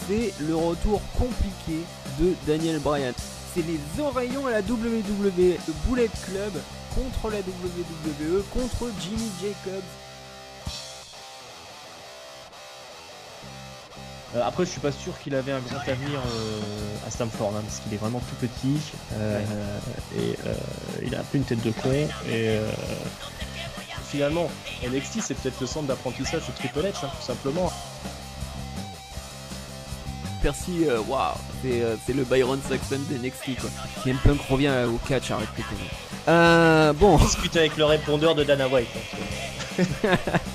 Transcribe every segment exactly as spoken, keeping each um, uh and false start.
c'est le retour compliqué de Daniel Bryan. C'est les oreillons à la W W E, le Bullet Club contre la W W E, contre Jimmy Jacobs. Euh, après, je suis pas sûr qu'il avait un grand avenir euh, à Stamford, hein, parce qu'il est vraiment tout petit euh, ouais. et euh, il a un peu une tête de con. Et euh, finalement, N X T, c'est peut-être le centre d'apprentissage de Triple H, hein, tout simplement. Percy, waouh, wow, c'est, euh, c'est le Byron Saxton d'N X T, quoi. C M Punk revient euh, au catch, arrête tes conneries. Euh, bon. Discute avec le répondeur de Dana White. Hein,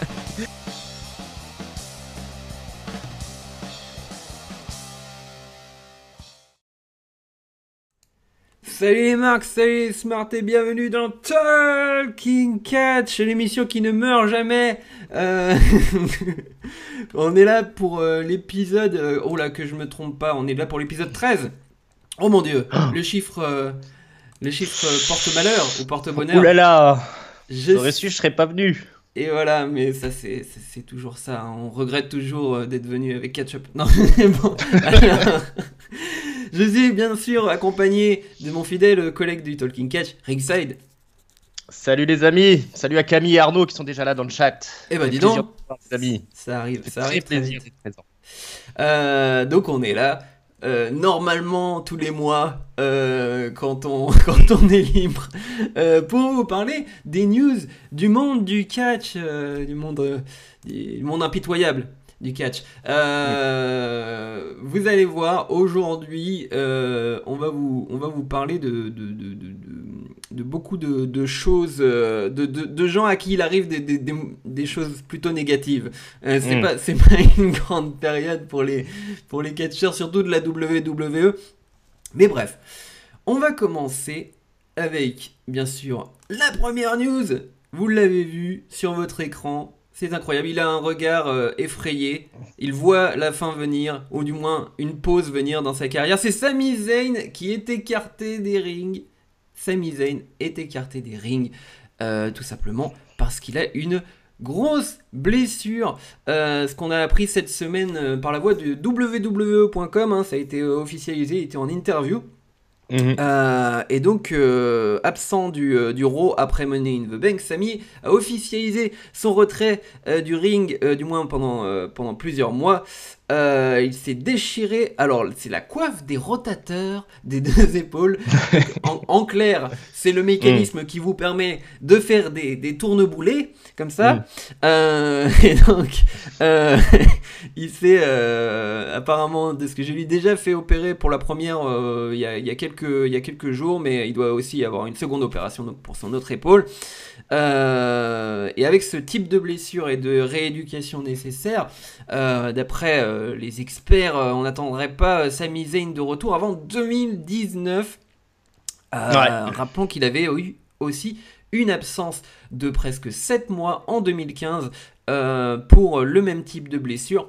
Salut les Marx, salut les Smart et bienvenue dans Talking Catch, l'émission qui ne meurt jamais. Euh... on est là pour euh, l'épisode, euh, oh là que je me trompe pas, on est là pour l'épisode treize. Oh mon dieu, oh. le chiffre, euh, le chiffre euh, porte malheur ou porte bonheur. Ouh là là, je... j'aurais su, je serais pas venu. Et voilà, mais ça c'est, c'est, c'est toujours ça, hein. On regrette toujours euh, d'être venu avec Catch-up. Non, bon, alors... Je suis bien sûr accompagné de mon fidèle collègue du Talking Catch, Ringside. Salut les amis, salut à Camille et Arnaud qui sont déjà là dans le chat. Eh ben dis donc, les amis. Ça arrive, ça, ça arrive très plaisir d'être présent. Euh, donc on est là, euh, normalement tous les mois, euh, quand, on, quand on est libre, euh, pour vous parler des news du monde du catch, euh, du, monde, euh, du monde impitoyable. Du catch. Euh, oui. Vous allez voir, aujourd'hui, euh, on, va vous, on va vous parler de, de, de, de, de, de beaucoup de, de choses, de, de, de gens à qui il arrive des, des, des, des choses plutôt négatives. Euh, c'est, mm. pas, c'est pas une grande période pour les, pour les catcheurs, surtout de la W W E. Mais bref, on va commencer avec, bien sûr, la première news. Vous l'avez vu sur votre écran. C'est incroyable, il a un regard euh, effrayé, il voit la fin venir, ou du moins une pause venir dans sa carrière. C'est Sami Zayn qui est écarté des rings. Sami Zayn est écarté des rings, euh, tout simplement parce qu'il a une grosse blessure. Euh, ce qu'on a appris cette semaine euh, par la voix de W W E point com, hein, ça a été euh, officialisé, il était en interview. Mmh. Euh, et donc euh, absent du, euh, du Raw après Money in the Bank, Sami a officialisé son retrait euh, du ring, euh, du moins pendant, euh, pendant plusieurs mois. Euh, il s'est déchiré, alors c'est la coiffe des rotateurs des deux épaules. en, en clair, c'est le mécanisme mmh. qui vous permet de faire des, des tourneboulets comme ça. Mmh. Euh, et donc euh, il s'est euh, apparemment, de ce que j'ai lu, déjà fait opérer pour la première euh, il y a, il y a quelques il y a quelques jours, mais il doit aussi avoir une seconde opération donc pour son autre épaule. Euh, et avec ce type de blessure et de rééducation nécessaire, euh, d'après euh, les experts, euh, on n'attendrait pas euh, Sami Zayn de retour avant deux mille dix-neuf. Euh, ouais. Rappelons qu'il avait eu aussi une absence de presque sept mois en deux mille quinze euh, pour le même type de blessure.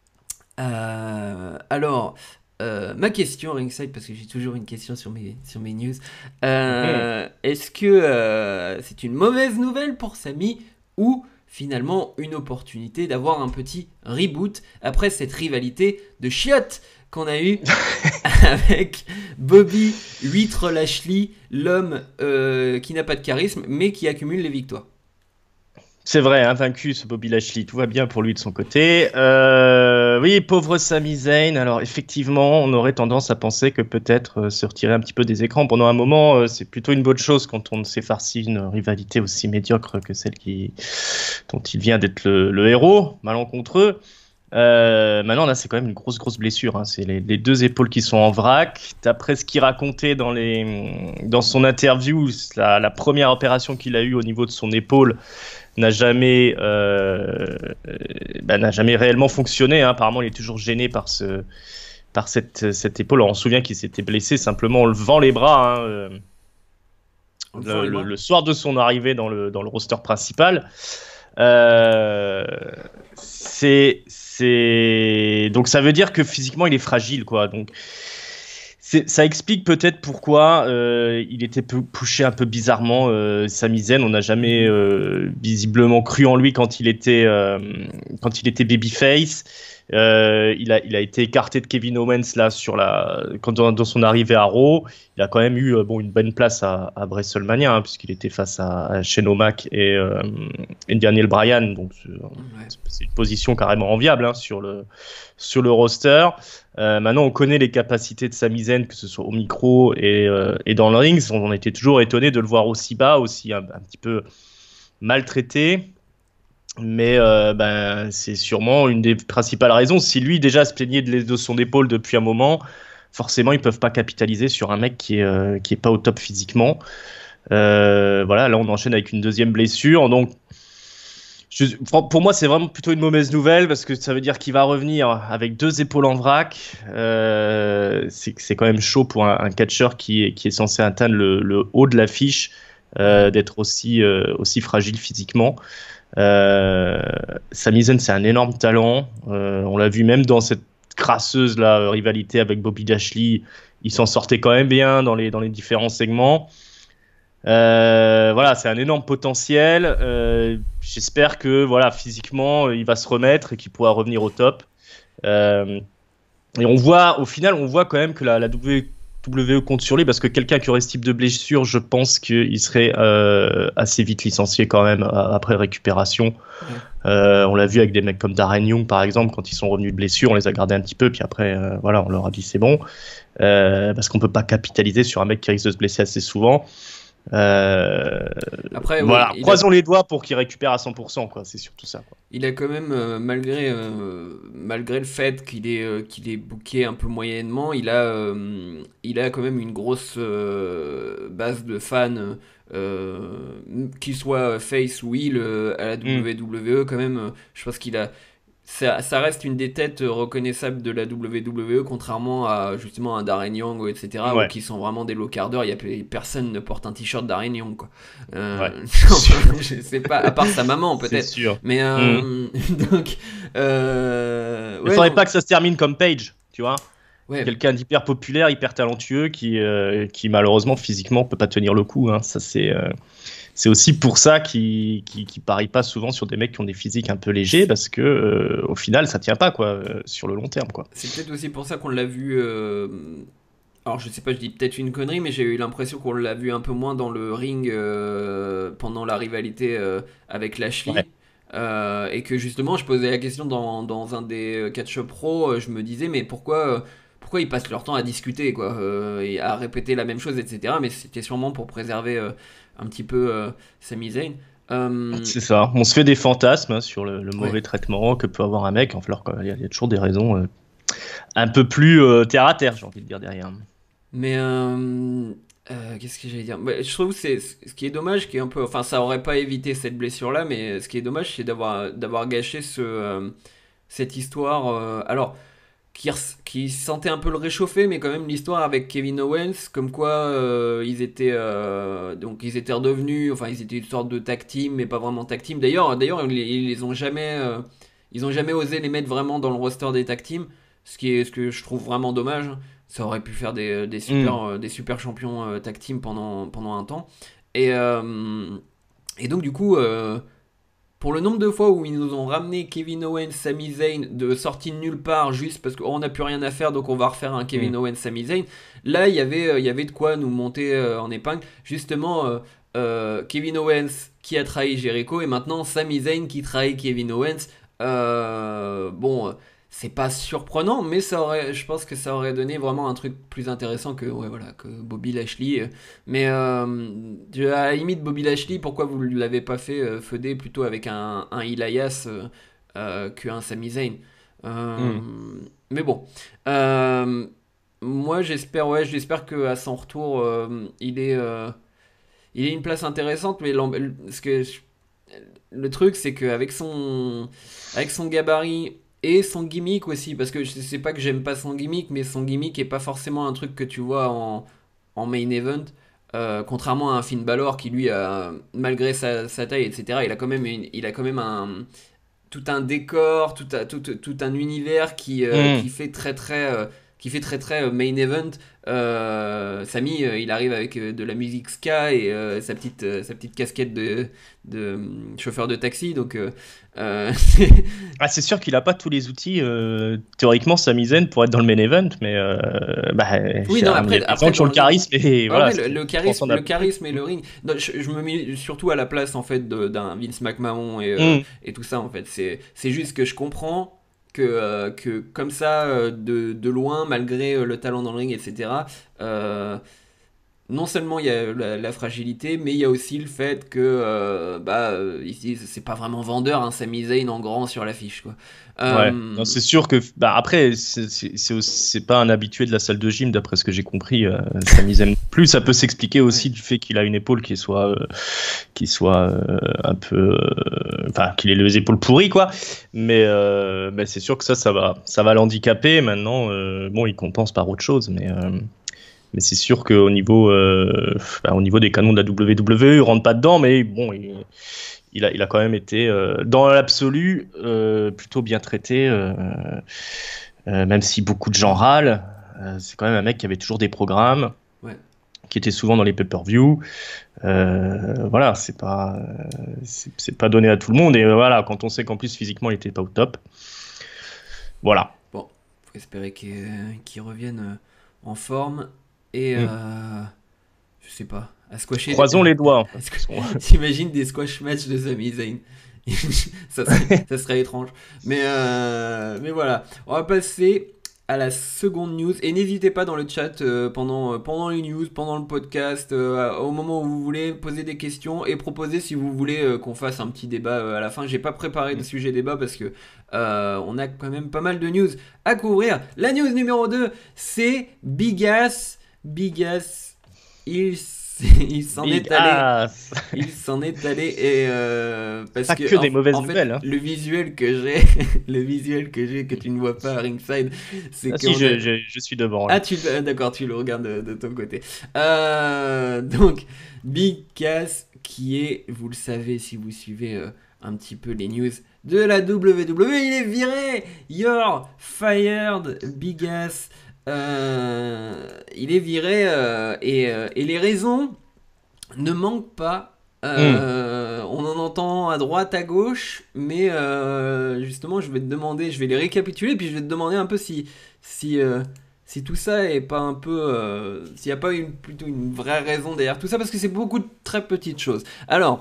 Euh, alors... Euh, ma question, Ringside, parce que j'ai toujours une question sur mes, sur mes news. Euh, mmh. Est-ce que euh, c'est une mauvaise nouvelle pour Sami ou finalement une opportunité d'avoir un petit reboot après cette rivalité de chiottes qu'on a eue avec Bobby Huître Lashley, l'homme euh, qui n'a pas de charisme mais qui accumule les victoires? C'est vrai, invaincu ce Bobby Lashley, tout va bien pour lui de son côté. Euh, oui, pauvre Sami Zayn. Alors effectivement, on aurait tendance à penser que peut-être euh, se retirer un petit peu des écrans pendant un moment, euh, c'est plutôt une bonne chose quand on s'est farci une rivalité aussi médiocre que celle qui, dont il vient d'être le, le héros, malencontreux. Euh, maintenant là c'est quand même une grosse grosse blessure, hein. C'est les, les deux épaules qui sont en vrac. D'après ce qu'il racontait dans, les, dans son interview, la, la première opération qu'il a eue au niveau de son épaule n'a jamais, euh, bah, n'a jamais réellement fonctionné, hein. Apparemment il est toujours gêné par, ce, par cette, cette épaule. Alors, on se souvient qu'il s'était blessé simplement en levant les bras, hein, euh, le, le, le soir de son arrivée dans le, dans le roster principal. Euh, c'est, c'est... Donc ça veut dire que physiquement il est fragile, quoi. Donc C'est, ça explique peut-être pourquoi euh, il était peu- pushé un peu bizarrement. Euh, Sami Zayn, on n'a jamais euh, visiblement cru en lui quand il était euh, quand il était babyface. Euh, il a il a été écarté de Kevin Owens là sur la quand dans, dans son arrivée à Raw. Il a quand même eu euh, bon une bonne place à, à WrestleMania hein, puisqu'il était face à, à Shane O'Mac et, euh, et Daniel Bryan. Donc c'est, Ouais. c'est une position carrément enviable hein, sur le sur le roster. Euh, maintenant, on connaît les capacités de Sami Zayn, que ce soit au micro et, euh, et dans le ring. On était toujours étonné de le voir aussi bas, aussi un, un petit peu maltraité. Mais euh, ben, c'est sûrement une des principales raisons. Si lui déjà se plaignait de, de son épaule depuis un moment, forcément ils peuvent pas capitaliser sur un mec qui est, euh, qui est pas au top physiquement. Euh, voilà, là on enchaîne avec une deuxième blessure. Donc je, pour moi, c'est vraiment plutôt une mauvaise nouvelle parce que ça veut dire qu'il va revenir avec deux épaules en vrac. Euh, c'est, c'est quand même chaud pour un, un catcheur qui est, qui est censé atteindre le, le haut de l'affiche, euh, d'être aussi, euh, aussi fragile physiquement. Euh, Sami Zayn, c'est un énorme talent. Euh, on l'a vu même dans cette crasseuse là, rivalité avec Bobby Lashley. Il s'en sortait quand même bien dans les, dans les différents segments. Euh, voilà, c'est un énorme potentiel. Euh, j'espère que voilà, physiquement, il va se remettre et qu'il pourra revenir au top. Euh, et on voit, au final, on voit quand même que la, la W W E compte sur lui parce que quelqu'un qui aurait ce type de blessure, je pense qu'il serait euh, assez vite licencié quand même après récupération. Ouais. Euh, on l'a vu avec des mecs comme Darren Young, par exemple, quand ils sont revenus de blessure, on les a gardés un petit peu, puis après, euh, voilà, on leur a dit c'est bon. Euh, parce qu'on peut pas capitaliser sur un mec qui risque de se blesser assez souvent. Euh, Après, voilà, oui, croisons a, les doigts pour qu'il récupère à cent pour cent, quoi. C'est surtout ça, quoi. il a quand même, euh, malgré, euh, malgré le fait qu'il est, euh, qu'il est booké un peu moyennement, il a, euh, il a quand même une grosse euh, base de fans, euh, qu'il soit face ou heel euh, à la Mm. W W E, quand même, euh, je pense qu'il a. Ça, ça reste une des têtes reconnaissables de la W W E, contrairement à justement à Darren Young, et cetera, ou Ouais, qui sont vraiment des low-carders. Il y a personne ne porte un t-shirt Darren Young, quoi. ouais, Euh, c'est sûr. je sais pas, à part sa maman C'est peut-être. sûr. Mais Mm. euh, donc, euh, Il ouais, faudrait non, pas que ça se termine comme Page, tu vois. ouais, Quelqu'un d'hyper populaire, hyper talentueux, qui, euh, qui malheureusement physiquement peut pas tenir le coup. Hein. Ça c'est, euh, c'est aussi pour ça qu'il qui, qui parie pas souvent sur des mecs qui ont des physiques un peu légers, parce que euh, au final ça tient pas quoi, euh, sur le long terme quoi. c'est peut-être aussi pour ça qu'on l'a vu. euh, Alors, je sais pas, je dis peut-être une connerie, mais j'ai eu l'impression qu'on l'a vu un peu moins dans le ring euh, pendant la rivalité euh, avec Ouais. Lashley. Euh, et que justement, je posais la question dans, dans un des catch pro, euh, je me disais, mais pourquoi, euh, pourquoi ils passent leur temps à discuter, quoi, euh, et à répéter la même chose, et cetera. Mais c'était sûrement pour préserver euh, un petit peu euh, Sami Zayn. Euh, C'est ça. On se fait des fantasmes hein, sur le, le ouais. mauvais traitement que peut avoir un mec, alors qu'il y, a il y a toujours des raisons euh, un peu plus euh, terre à terre, j'ai envie de dire derrière. Mais euh, euh, qu'est-ce que j'allais dire? Bah, je trouve que c'est ce qui est dommage, qui est un peu, enfin, ça aurait pas évité cette blessure-là, mais ce qui est dommage, c'est d'avoir d'avoir gâché ce euh, cette histoire. euh, alors, qui, res- qui sentait un peu le réchauffer, mais quand même l'histoire avec Kevin Owens, comme quoi euh, ils étaient euh, donc ils étaient redevenus, enfin ils étaient une sorte de tag team, mais pas vraiment tag team. D'ailleurs, d'ailleurs ils, ils les ont jamais, euh, ils ont jamais osé les mettre vraiment dans le roster des tag teams, ce qui est ce que je trouve vraiment dommage. Ça aurait pu faire des, des super Mm. euh, des super champions euh, tag team pendant pendant un temps. Et euh, et donc du coup. euh, pour le nombre de fois où ils nous ont ramené Kevin Owens, Sami Zayn de sortie de nulle part juste parce qu'on n'a plus rien à faire donc on va refaire un Mm. Kevin Owens, Sami Zayn. Là, il y avait, euh, il y avait de quoi nous monter euh, en épingle. Justement, euh, euh, Kevin Owens qui a trahi Jericho et maintenant Sami Zayn qui trahit Kevin Owens. Euh, bon, euh, c'est pas surprenant, mais ça aurait, je pense que ça aurait donné vraiment un truc plus intéressant que, ouais, voilà, que Bobby Lashley. euh, mais euh, à la limite, Bobby Lashley, pourquoi vous ne l'avez pas fait euh, feuder plutôt avec un, un Elias euh, euh, qu'un Sami Zayn. Euh, Mm. mais bon. Euh, moi, j'espère ouais, j'espère qu'à son retour, euh, il, est, euh, il est une place intéressante. Mais l'emb- ce que, le truc, c'est qu'avec son, avec son gabarit et son gimmick aussi, parce que je sais pas que j'aime pas son gimmick, mais son gimmick est pas forcément un truc que tu vois en, en main event. Euh, contrairement à un Finn Balor qui lui a, malgré sa, sa taille, et cetera, il a quand même, une- il a quand même un, tout un décor, tout, un- tout, tout un univers qui, euh, Mm. qui fait très très, euh, qui fait très très euh, main event. Euh, Sami, euh, il arrive avec euh, de la musique ska et euh, sa petite euh, sa petite casquette de, de euh, chauffeur de taxi. Donc euh, euh, Ah, c'est sûr qu'il a pas tous les outils euh, théoriquement Sami Zayn pour être dans le main event, mais euh, bah, oui, il y non, a après, des après gens qui ont dans le charisme et Ah voilà. ouais, ce le, qui le charisme, transcende le un peu. charisme et le ring. Non, je, je me mets surtout à la place en fait de- d'un Vince McMahon et, euh, Mm. et tout ça en fait. C'est, c'est juste que je comprends que, euh, que comme ça, euh, de, de loin, malgré euh, le talent dans le ring, et cetera. euh, non seulement il y a la, la fragilité, mais il y a aussi le fait que euh, bah euh, ils se disent c'est pas vraiment vendeur, hein, Sami Zayn en grand sur l'affiche quoi. Ouais, Euh, non, c'est sûr que bah après c'est c'est c'est aussi- c'est pas un habitué de la salle de gym d'après ce que j'ai compris. Euh, Sami Zayn. Plus ça peut s'expliquer aussi ouais. du fait qu'il a une épaule qui soit euh, qui soit euh, un peu euh, enfin qu'il ait les épaules pourries quoi. Mais euh, bah, c'est sûr que ça ça va ça va l'handicaper maintenant. Euh, bon, il compense par autre chose, mais euh, mais c'est sûr qu'au niveau euh, bah, au niveau des canons de la W W E, il rentre pas dedans, mais bon il il a, il a quand même été, euh, dans l'absolu, euh, plutôt bien traité, euh, euh, même si beaucoup de gens râlent. Euh, c'est quand même un mec qui avait toujours des programmes, Ouais. qui était souvent dans les pay-per-view. Euh, voilà, c'est pas, euh, c'est, c'est pas donné à tout le monde. Et euh, voilà, quand on sait qu'en plus physiquement il était pas au top. Voilà. Bon, faut espérer qu'il, qu'il revienne euh, en forme et Mm. euh, je sais pas, à squasher. Croisons les doigts. à squa- Parce qu'on- T'imagines des squash matchs de Sami Zayn. ça, serait, ça serait étrange. Mais, euh, mais voilà, on va passer à la seconde news. Et n'hésitez pas dans le chat euh, pendant, euh, pendant les news, pendant le podcast, euh, au moment où vous voulez poser des questions et proposer si vous voulez euh, qu'on fasse un petit débat euh, à la fin. J'ai pas préparé de sujet débat parce que euh, on a quand même pas mal de news à couvrir. La news numéro deux, c'est Big Ass. Big Ass, il il s'en Big est allé, ass. il s'en est allé et euh, parce Pas que, que des en, mauvaises en fait nouvelles, hein. le visuel que j'ai, le visuel que j'ai que tu ne vois pas à ringside, c'est Ah qu'on si, a... je, je, je suis devant ah là. tu ah, d'accord, tu le regardes de, de ton côté. Euh, donc Big Cass qui est, vous le savez si vous suivez euh, un petit peu les news de la W W E, il est viré. You're fired, Big Ass. Euh, il est viré euh, et, euh, et les raisons ne manquent pas. Mm. Euh, on en entend à droite, à gauche, mais euh, justement, je vais te demander, je vais les récapituler, puis je vais te demander un peu si, si, euh, si tout ça est pas un peu, euh, s'il n'y a pas une, plutôt une vraie raison derrière tout ça, parce que c'est beaucoup de très petites choses. Alors,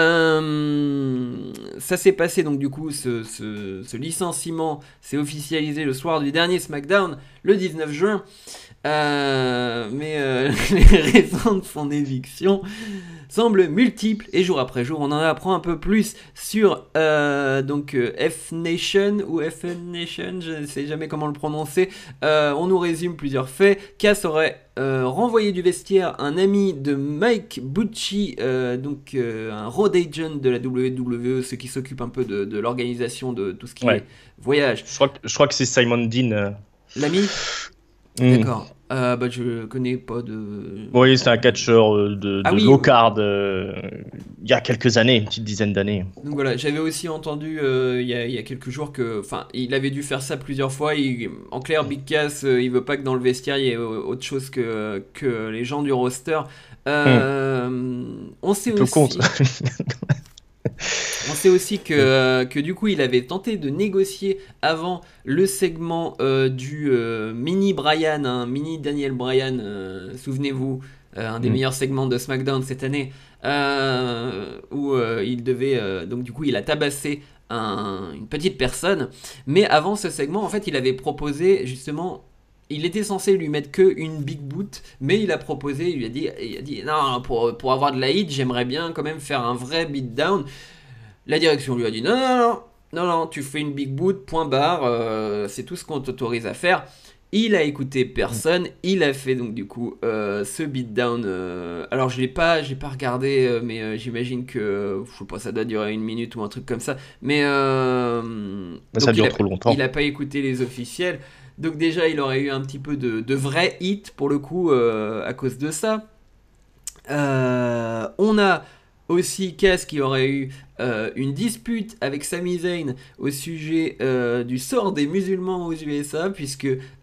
euh, ça s'est passé donc du coup, ce, ce, ce licenciement s'est officialisé le soir du dernier SmackDown, le dix-neuf juin. Euh, mais euh, les raisons de son éviction semblent multiples et jour après jour on en apprend un peu plus sur euh, donc euh, F Nation ou F N Nation, je ne sais jamais comment le prononcer. Euh, on nous résume plusieurs faits. Cass aurait euh, renvoyé du vestiaire un ami de Mike Bucci, euh, donc euh, un road agent de la W W E, ceux qui s'occupent un peu de, de l'organisation de tout ce qui Ouais. est voyage. Je crois que, je crois que c'est Simon Dean. euh. L'ami Mm. D'accord. Euh, bah, je connais pas de. Oui, c'est un catcheur euh, de, Ah de oui. low card euh, il y a quelques années, une petite dizaine d'années. Donc voilà, j'avais aussi entendu euh, il y, a, il y a quelques jours que, enfin, il avait dû faire ça plusieurs fois. Il- en clair, Big Cass, euh, il veut pas que dans le vestiaire il y ait euh, autre chose que, que les gens du roster. Euh, On sait Un peu aussi. con, ça. On sait aussi que, euh, que du coup il avait tenté de négocier avant le segment euh, du euh, mini Bryan, hein, mini Daniel Bryan, euh, souvenez-vous, euh, un des Mm. meilleurs segments de SmackDown cette année, euh, où euh, il devait, euh, donc du coup il a tabassé un- une petite personne, mais avant ce segment en fait il avait proposé justement. Il était censé lui mettre que une big boot, mais il a proposé, il lui a dit, il a dit non, pour, pour avoir de la hit, j'aimerais bien quand même faire un vrai beatdown. La direction lui a dit non, non, non, non, non, tu fais une big boot, point barre, euh, c'est tout ce qu'on t'autorise à faire. Il a écouté personne, il a fait donc du coup euh, ce beatdown. Euh, alors je l'ai pas, j'ai pas regardé, euh, mais euh, j'imagine que je sais pas, ça doit durer une minute ou un truc comme ça. Mais euh, Ça donc dure il a, trop longtemps. il a pas écouté les officiels. Donc déjà il aurait eu un petit peu de, de vrai hit pour le coup euh, à cause de ça. Euh, on a aussi Cass qui aurait eu euh, une dispute avec Sami Zayn au sujet euh, du sort des musulmans aux U S A, puisque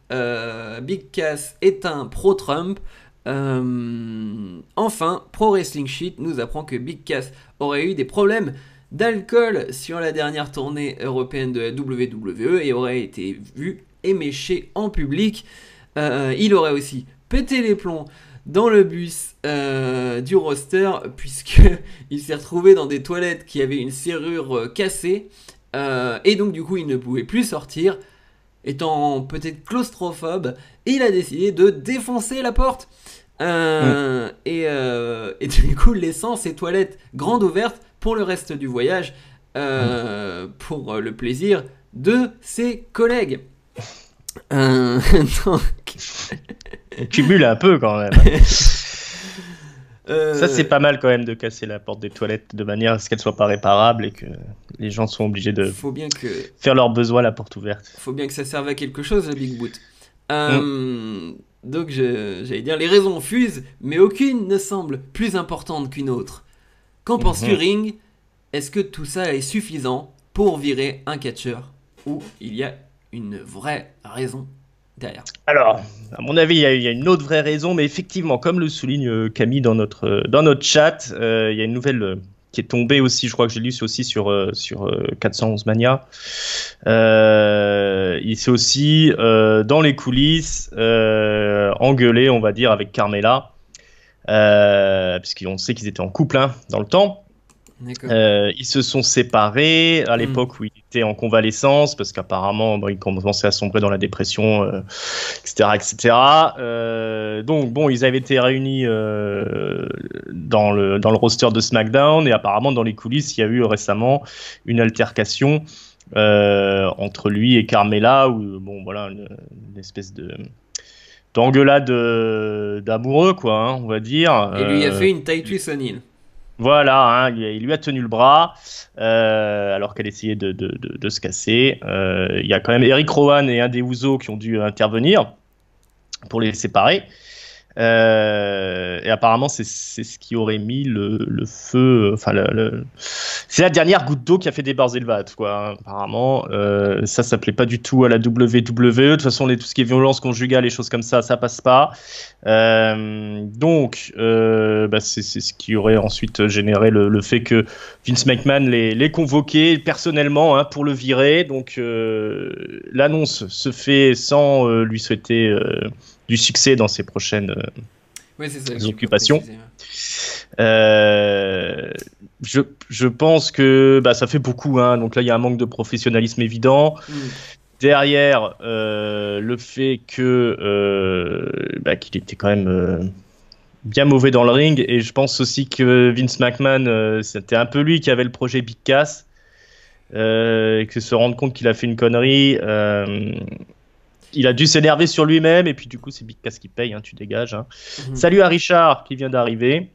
euh, Big Cass est un pro-Trump. Euh, enfin, Pro Wrestling Sheet nous apprend que Big Cass aurait eu des problèmes d'alcool sur la dernière tournée européenne de la W W E et aurait été vu éméché en public. Euh, il aurait aussi pété les plombs dans le bus euh, du roster puisque il s'est retrouvé dans des toilettes qui avaient une serrure euh, cassée euh, et donc du coup il ne pouvait plus sortir. Étant peut-être claustrophobe, il a décidé de défoncer la porte. Euh, mmh. et, euh, et du coup, laissant ses toilettes grandes ouvertes pour le reste du voyage, euh, mmh. pour le plaisir de ses collègues. Euh, donc... On cumule un peu quand même. Euh... Ça, c'est pas mal quand même de casser la porte des toilettes de manière à ce qu'elle soit pas réparable et que les gens soient obligés de faut bien que... faire leurs besoins à la porte ouverte. Faut bien que ça serve à quelque chose, le Big Boot. Euh, mm. Donc, je, j'allais dire, les raisons fusent, mais aucune ne semble plus importante qu'une autre. Qu'en mm-hmm. penses-tu, Ring ? Est-ce que tout ça est suffisant pour virer un catcheur ou il y a une vraie raison derrière ? Alors, à mon avis, il y, a, il y a une autre vraie raison, mais effectivement, comme le souligne Camille dans notre, dans notre chat, euh, il y a une nouvelle euh, qui est tombée aussi, je crois que j'ai lu, c'est aussi sur, euh, sur euh, quatre cent onze Mania. Euh, il s'est aussi, euh, dans les coulisses, euh, engueulé, on va dire, avec Carmella, euh, puisqu'on sait qu'ils étaient en couple hein, dans le temps. Euh, ils se sont séparés à l'époque mmh. où il était en convalescence parce qu'apparemment bon, il commençait à sombrer dans la dépression, euh, et cetera, et cetera. Euh, donc bon, ils avaient été réunis euh, dans le dans le roster de SmackDown et apparemment dans les coulisses il y a eu récemment une altercation euh, entre lui et Carmella où bon voilà une, une espèce de d'engueulade d'amoureux quoi, hein, on va dire. Et lui a fait une Titus O'Neil. Voilà, hein, il lui a tenu le bras euh, alors qu'elle essayait de, de, de, de se casser. Euh, il y a quand même Eric Rowan et un des Usos qui ont dû intervenir pour les séparer. Euh, et apparemment, c'est, c'est ce qui aurait mis le, le feu. Enfin, le, le... c'est la dernière goutte d'eau qui a fait déborder le vase, quoi. Hein, apparemment, euh, ça, ça plaît pas du tout à la W W E. De toute façon, les, tout ce qui est violence conjugale, les choses comme ça, ça passe pas. Euh, donc, euh, bah, c'est, c'est ce qui aurait ensuite généré le, le fait que Vince McMahon l'ait, l'ait convoqué personnellement hein, pour le virer. Donc, euh, l'annonce se fait sans euh, lui souhaiter. Euh, du succès dans ses prochaines euh, ouais, c'est ça, occupations. Euh, je, je pense que bah, ça fait beaucoup. Hein. Donc là, il y a un manque de professionnalisme évident. Mm. Derrière, euh, le fait que euh, bah, qu'il était quand même euh, bien mauvais dans le ring. Et je pense aussi que Vince McMahon, euh, c'était un peu lui qui avait le projet Big Cass. Euh, et que se rendre compte qu'il a fait une connerie... Euh, il a dû s'énerver sur lui-même et puis du coup c'est Big Cass qui paye, hein, tu dégages. Hein. Mm-hmm. Salut à Richard qui vient d'arriver.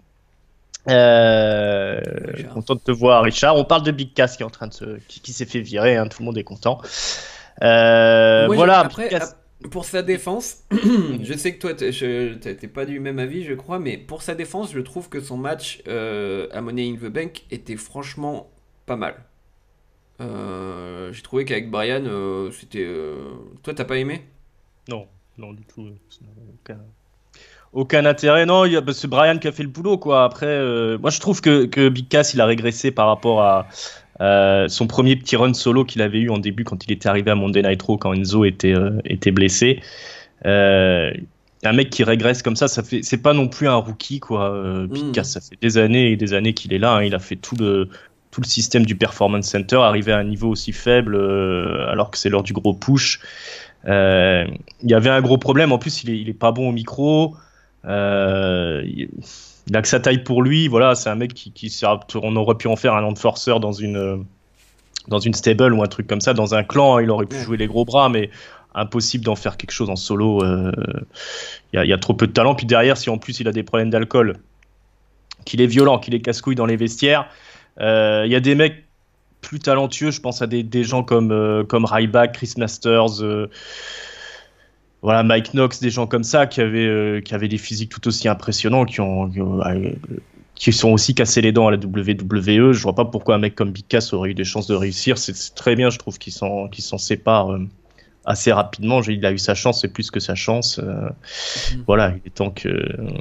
Euh, Richard. Content de te voir Richard. On parle de Big Cass qui est en train de se, qui, qui s'est fait virer, hein, tout le monde est content. Euh, Moi, voilà. Après, Cass... pour sa défense, je sais que toi t'es, je, t'es pas du même avis je crois, mais pour sa défense, je trouve que son match euh, à Money in the Bank était franchement pas mal. Euh, j'ai trouvé qu'avec Brian, euh, c'était. Euh... Toi, t'as pas aimé ? Non, non du tout. Aucun, aucun intérêt. Non, il y a, bah, c'est Brian qui a fait le boulot, quoi. Après, euh, moi, je trouve que, que Big Cass, il a régressé par rapport à euh, son premier petit run solo qu'il avait eu en début quand il était arrivé à Monday Night Raw quand Enzo était euh, était blessé. Euh, un mec qui régresse comme ça, ça fait. C'est pas non plus un rookie, quoi. Euh, Big mm. Cass, ça fait des années et des années qu'il est là. Hein. Il a fait tout le tout le système du Performance Center, arrivé à un niveau aussi faible euh, alors que c'est l'heure du gros push. Euh, il y avait un gros problème, en plus il est, il est pas bon au micro, euh, il, il a que sa taille pour lui, voilà, c'est un mec qui, qui sert, on aurait pu en faire un enforceur dans une, dans une stable ou un truc comme ça, dans un clan, il aurait pu jouer les gros bras, mais impossible d'en faire quelque chose en solo, euh, il y a, il y a trop peu de talent, puis derrière si en plus il a des problèmes d'alcool, qu'il est violent, qu'il est casse-couille dans les vestiaires, il euh, y a des mecs plus talentueux, je pense à des, des gens comme, euh, comme Ryback, Chris Masters, euh, voilà, Mike Knox, des gens comme ça qui avaient, euh, qui avaient des physiques tout aussi impressionnants, qui, ont, qui, ont, euh, qui sont aussi cassés les dents à la W W E. Je vois pas pourquoi un mec comme Big Cass aurait eu des chances de réussir. C'est, c'est très bien, je trouve, qu'ils s'en, qu'ils s'en séparent euh, assez rapidement. Il a eu sa chance, c'est plus que sa chance. Euh, mmh. Voilà, il est temps que.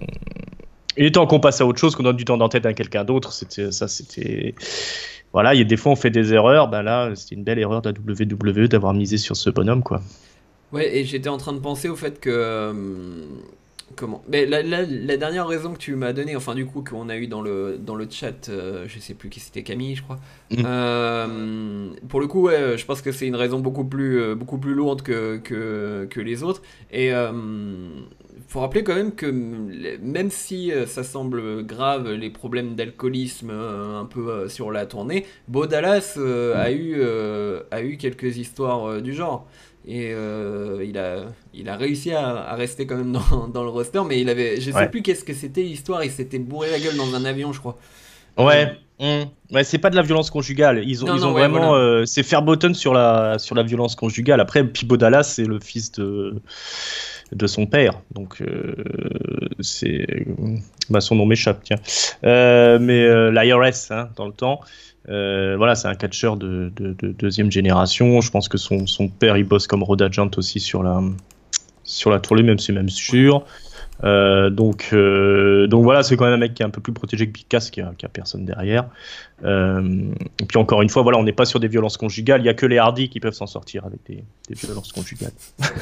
Il est temps qu'on passe à autre chose, qu'on donne du temps d'antenne à quelqu'un d'autre. C'était ça, c'était. Voilà, il y a des fois on fait des erreurs. Ben là, c'était une belle erreur de la W W E d'avoir misé sur ce bonhomme, quoi. Ouais, et j'étais en train de penser au fait que. Euh, comment Mais la, la, la dernière raison que tu m'as donnée, enfin, du coup, qu'on a eu dans le, dans le chat, euh, je sais plus qui c'était, Camille, je crois. Mmh. Euh, pour le coup, ouais, je pense que c'est une raison beaucoup plus, euh, beaucoup plus lourde que, que, que les autres. Et. Euh, faut rappeler quand même que même si ça semble grave, les problèmes d'alcoolisme euh, un peu euh, sur la tournée, Bo Dallas euh, a, eu, euh, a eu quelques histoires euh, du genre. Et euh, il, a, il a réussi à, à rester quand même dans, dans le roster, mais il avait, je sais ouais. plus qu'est-ce que c'était l'histoire, il s'était bourré la gueule dans un avion, je crois. Ouais. Euh, mmh. Ouais, c'est pas de la violence conjugale. Ils ont, non, ils ont non, vraiment. Ouais, voilà. euh, c'est Fairbairn sur la, sur la violence conjugale. Après, Bo Dallas, c'est le fils de. de son père, donc euh, c'est bah, son nom m'échappe, tiens. Euh, mais euh, l'I R S, hein, dans le temps, euh, voilà, c'est un catcheur de, de, de deuxième génération. Je pense que son, son père, il bosse comme road agent aussi sur la sur la tournée, même c'est même sûr. Euh, donc euh, donc voilà, c'est quand même un mec qui est un peu plus protégé que Big Cass, qui a, qui a personne derrière. Euh, et puis encore une fois, voilà, on n'est pas sur des violences conjugales. Il y a que les Hardy qui peuvent s'en sortir avec des, des violences conjugales.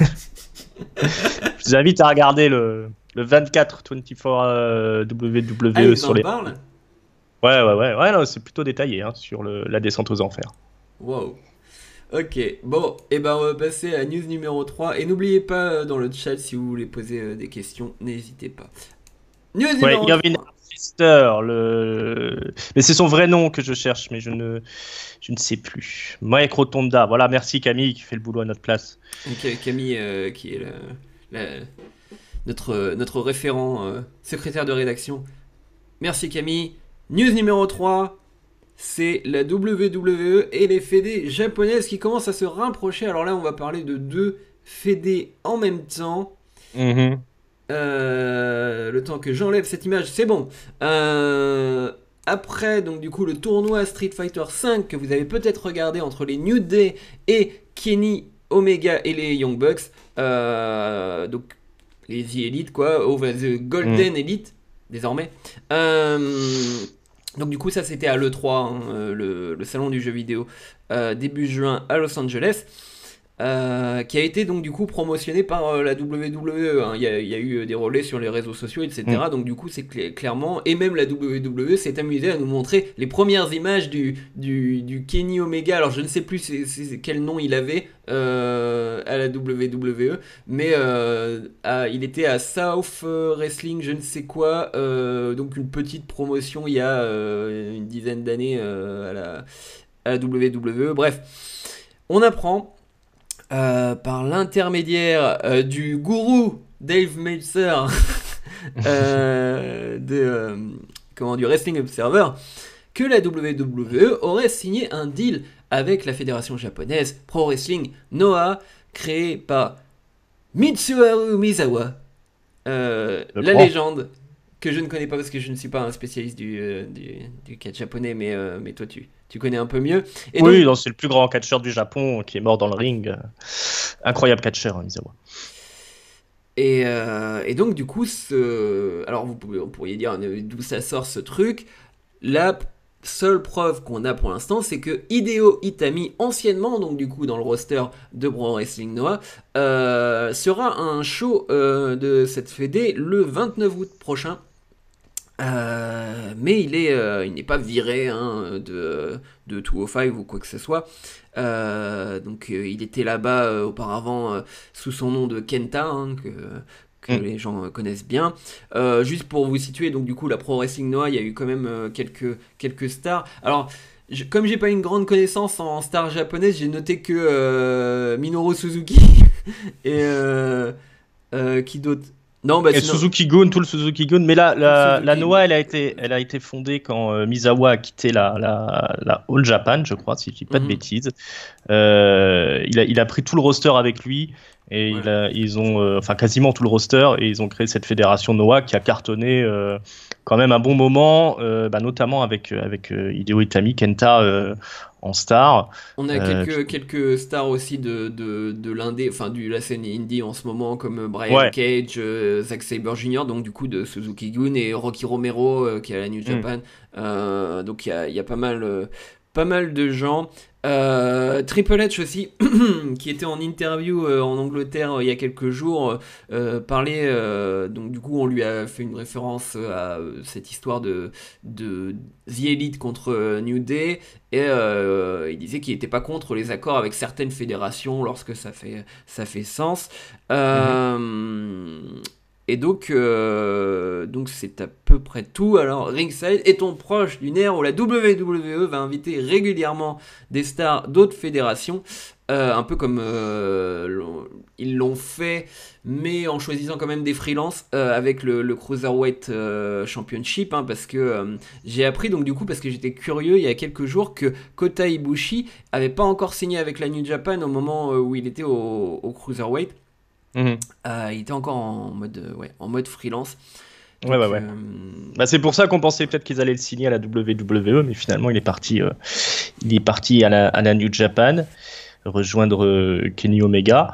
Je vous invite à regarder le, le vingt-quatre vingt-quatre euh, W W E ah, sur les. Parle ouais, ouais, ouais, ouais, non, c'est plutôt détaillé hein, sur le, la descente aux enfers. Wow. Ok, bon, et ben on va passer à news numéro trois. Et n'oubliez pas dans le chat, si vous voulez poser des questions, n'hésitez pas. News ouais, numéro trois. Irving Sister, le... mais c'est son vrai nom que je cherche, mais je ne, je ne sais plus. Mike Rotonda, voilà, merci Camille qui fait le boulot à notre place. Okay, Camille euh, qui est la, la, notre, notre référent euh, secrétaire de rédaction. Merci Camille. News numéro trois, c'est la W W E et les fédés japonaises qui commencent à se rapprocher. Alors là, on va parler de deux fédés en même temps. Mm-hmm. Euh, le temps que j'enlève cette image, c'est bon. Euh, après, donc du coup, le tournoi Street Fighter cinq que vous avez peut-être regardé entre les New Day et Kenny Omega et les Young Bucks. Euh, donc les The Elite, quoi. Oh, the Golden mm. Elite, désormais. Euh, donc du coup, ça c'était à l'E trois, hein, le, le salon du jeu vidéo, euh, début juin à Los Angeles. Euh, qui a été donc du coup promotionné par euh, la W W E. Hein. Il y a, il y a eu des relais sur les réseaux sociaux, et cetera. Mm. Donc du coup, c'est cl- clairement, et même la W W E s'est amusée à nous montrer les premières images du, du, du Kenny Omega. Alors je ne sais plus c'est, c'est, quel nom il avait euh, à la W W E, mais euh, à, il était à South Wrestling, je ne sais quoi, euh, donc une petite promotion il y a euh, une dizaine d'années euh, à, la, à la W W E. Bref, on apprend. Euh, par l'intermédiaire euh, du gourou Dave Meltzer euh, de, euh, comment, du Wrestling Observer, que la W W E aurait signé un deal avec la fédération japonaise Pro Wrestling Noah, créée par Mitsuharu Misawa, euh, la crois. légende que je ne connais pas parce que je ne suis pas un spécialiste du, euh, du, du catch japonais, mais, euh, mais toi tu, tu connais un peu mieux. Et oui, donc, non, c'est le plus grand catcheur du Japon qui est mort dans le ring. Incroyable catcheur, hein, Misawa. Et, euh, et donc du coup, ce... alors vous, pouvez, vous pourriez dire d'où ça sort ce truc. La seule preuve qu'on a pour l'instant, c'est que Hideo Itami, anciennement donc du coup dans le roster de Pro Wrestling Noah, euh, sera un show euh, de cette fédé le vingt-neuf août prochain. Euh, mais il est, euh, il n'est pas viré hein, de, de deux cent cinq ou quoi que ce soit. Euh, donc euh, il était là-bas euh, auparavant euh, sous son nom de Kenta, hein, que, que mm. les gens euh, connaissent bien. Euh, juste pour vous situer, donc du coup la Pro Wrestling Noah, il y a eu quand même euh, quelques, quelques stars. Alors je, comme j'ai pas une grande connaissance en stars japonaises, j'ai noté que euh, Minoru Suzuki et euh, euh, qui d'autre. Non, bah, et sinon... Suzuki-gun, tout le Suzuki-gun, mais là, la, la Noah, elle a été, elle a été fondée quand euh, Misawa a quitté la, la, la All Japan, je crois, si je dis pas mm-hmm. de bêtises. Euh, il, a, il a pris tout le roster avec lui, et ouais. il a, ils ont, euh, enfin quasiment tout le roster, et ils ont créé cette fédération Noah qui a cartonné euh, quand même un bon moment, euh, bah, notamment avec, avec euh, Hideo Itami, Kenta, euh, en star. On a Euh, quelques, quelques stars aussi de, de, de l'indé, enfin de la scène indie en ce moment, comme Brian ouais. Cage, euh, Zack Sabre junior, donc du coup de Suzuki Gun, et Rocky Romero euh, qui est à la New Mm. Japan. Euh, donc il y a, il y a pas mal, euh, pas mal de gens. Euh, Triple H aussi, qui était en interview euh, en Angleterre euh, il y a quelques jours, euh, parlait, euh, donc du coup on lui a fait une référence à euh, cette histoire de, de The Elite contre euh, New Day, et euh, il disait qu'il n'était pas contre les accords avec certaines fédérations lorsque ça fait, ça fait sens. Mhm. Euh, et donc, euh, donc c'est à peu près tout. Alors, Ringside, est-on proche d'une ère où la W W E va inviter régulièrement des stars d'autres fédérations, euh, un peu comme euh, l'ont- ils l'ont fait, mais en choisissant quand même des freelances euh, avec le, le Cruiserweight euh, Championship, hein, parce que euh, j'ai appris, donc du coup, parce que j'étais curieux il y a quelques jours, que Kota Ibushi avait pas encore signé avec la New Japan au moment euh, où il était au, au Cruiserweight. Mhm. Euh, il était encore en mode, euh, ouais, en mode freelance. Ouais, ouais, Donc, ouais. euh, Bah, c'est pour ça qu'on pensait peut-être qu'ils allaient le signer à la W W E, mais finalement, il est parti, euh, il est parti à la, à la New Japan, rejoindre euh, Kenny Omega.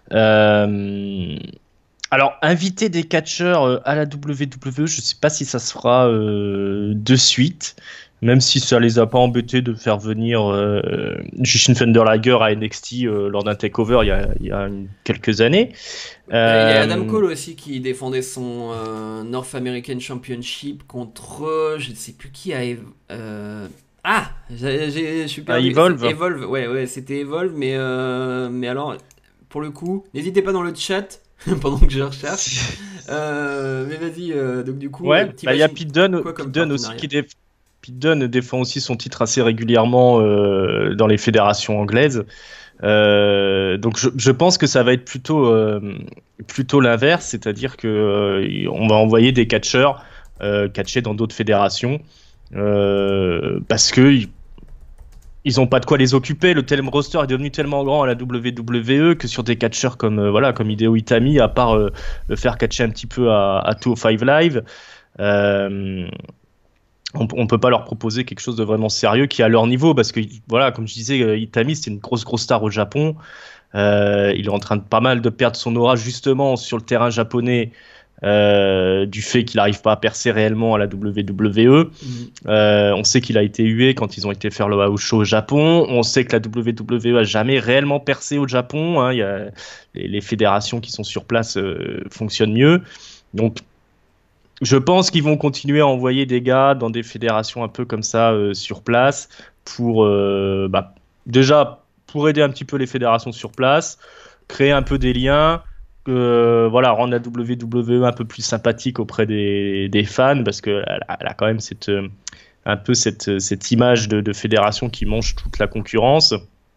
Euh, alors, inviter des catcheurs euh, à la W W E, je sais pas si ça se fera euh, de suite, même si ça les a pas embêtés de faire venir euh, Jushin Thunder Liger à N X T euh, lors d'un takeover il y a, il y a une- quelques années. euh, il y a Adam Euh, Cole aussi qui défendait son euh, North American Championship contre, euh, je ne sais plus qui a. Ev- euh, ah, j'ai- j'ai- je suis à perdu. C'est Evolve. Evolve, ouais, ouais, c'était Evolve, mais, euh, mais alors, pour le coup, n'hésitez pas dans le chat pendant que je recherche. Euh, mais vas-y, euh, donc du coup, euh, Ouais, bah il y a t'imagines Pete Dunne, quoi comme Pete Dunne aussi partenariat? qui déf... Pete Dunne défend aussi son titre assez régulièrement euh, dans les fédérations anglaises. Euh, donc je, je pense que ça va être plutôt euh, plutôt l'inverse, c'est-à-dire que euh, on va envoyer des catcheurs euh, catcher dans d'autres fédérations euh, parce que ils ils ont pas de quoi les occuper. Le tel roster est devenu tellement grand à la W W E que sur des catcheurs comme euh, voilà comme Hideo Itami, à part euh, le faire catcher un petit peu à, à deux cent cinq Live. Euh, on, on peut pas leur proposer quelque chose de vraiment sérieux qui est à leur niveau parce que voilà, comme je disais, euh, Itami c'était une grosse grosse star au Japon. Euh, il est en train de pas mal de perdre son aura justement sur le terrain japonais euh, du fait qu'il n'arrive pas à percer réellement à la W W E. Mhm. Euh, on sait qu'il a été hué quand ils ont été faire le house show au Japon. On sait que la W W E a jamais réellement percé au Japon, hein. Il y a les, les fédérations qui sont sur place euh, fonctionnent mieux. Donc je pense qu'ils vont continuer à envoyer des gars dans des fédérations un peu comme ça euh, sur place pour euh, bah, déjà pour aider un petit peu les fédérations sur place, créer un peu des liens, euh, voilà, rendre la W W E un peu plus sympathique auprès des, des fans parce que elle a, elle a quand même cette euh, un peu cette, cette image de, de fédération qui mange toute la concurrence.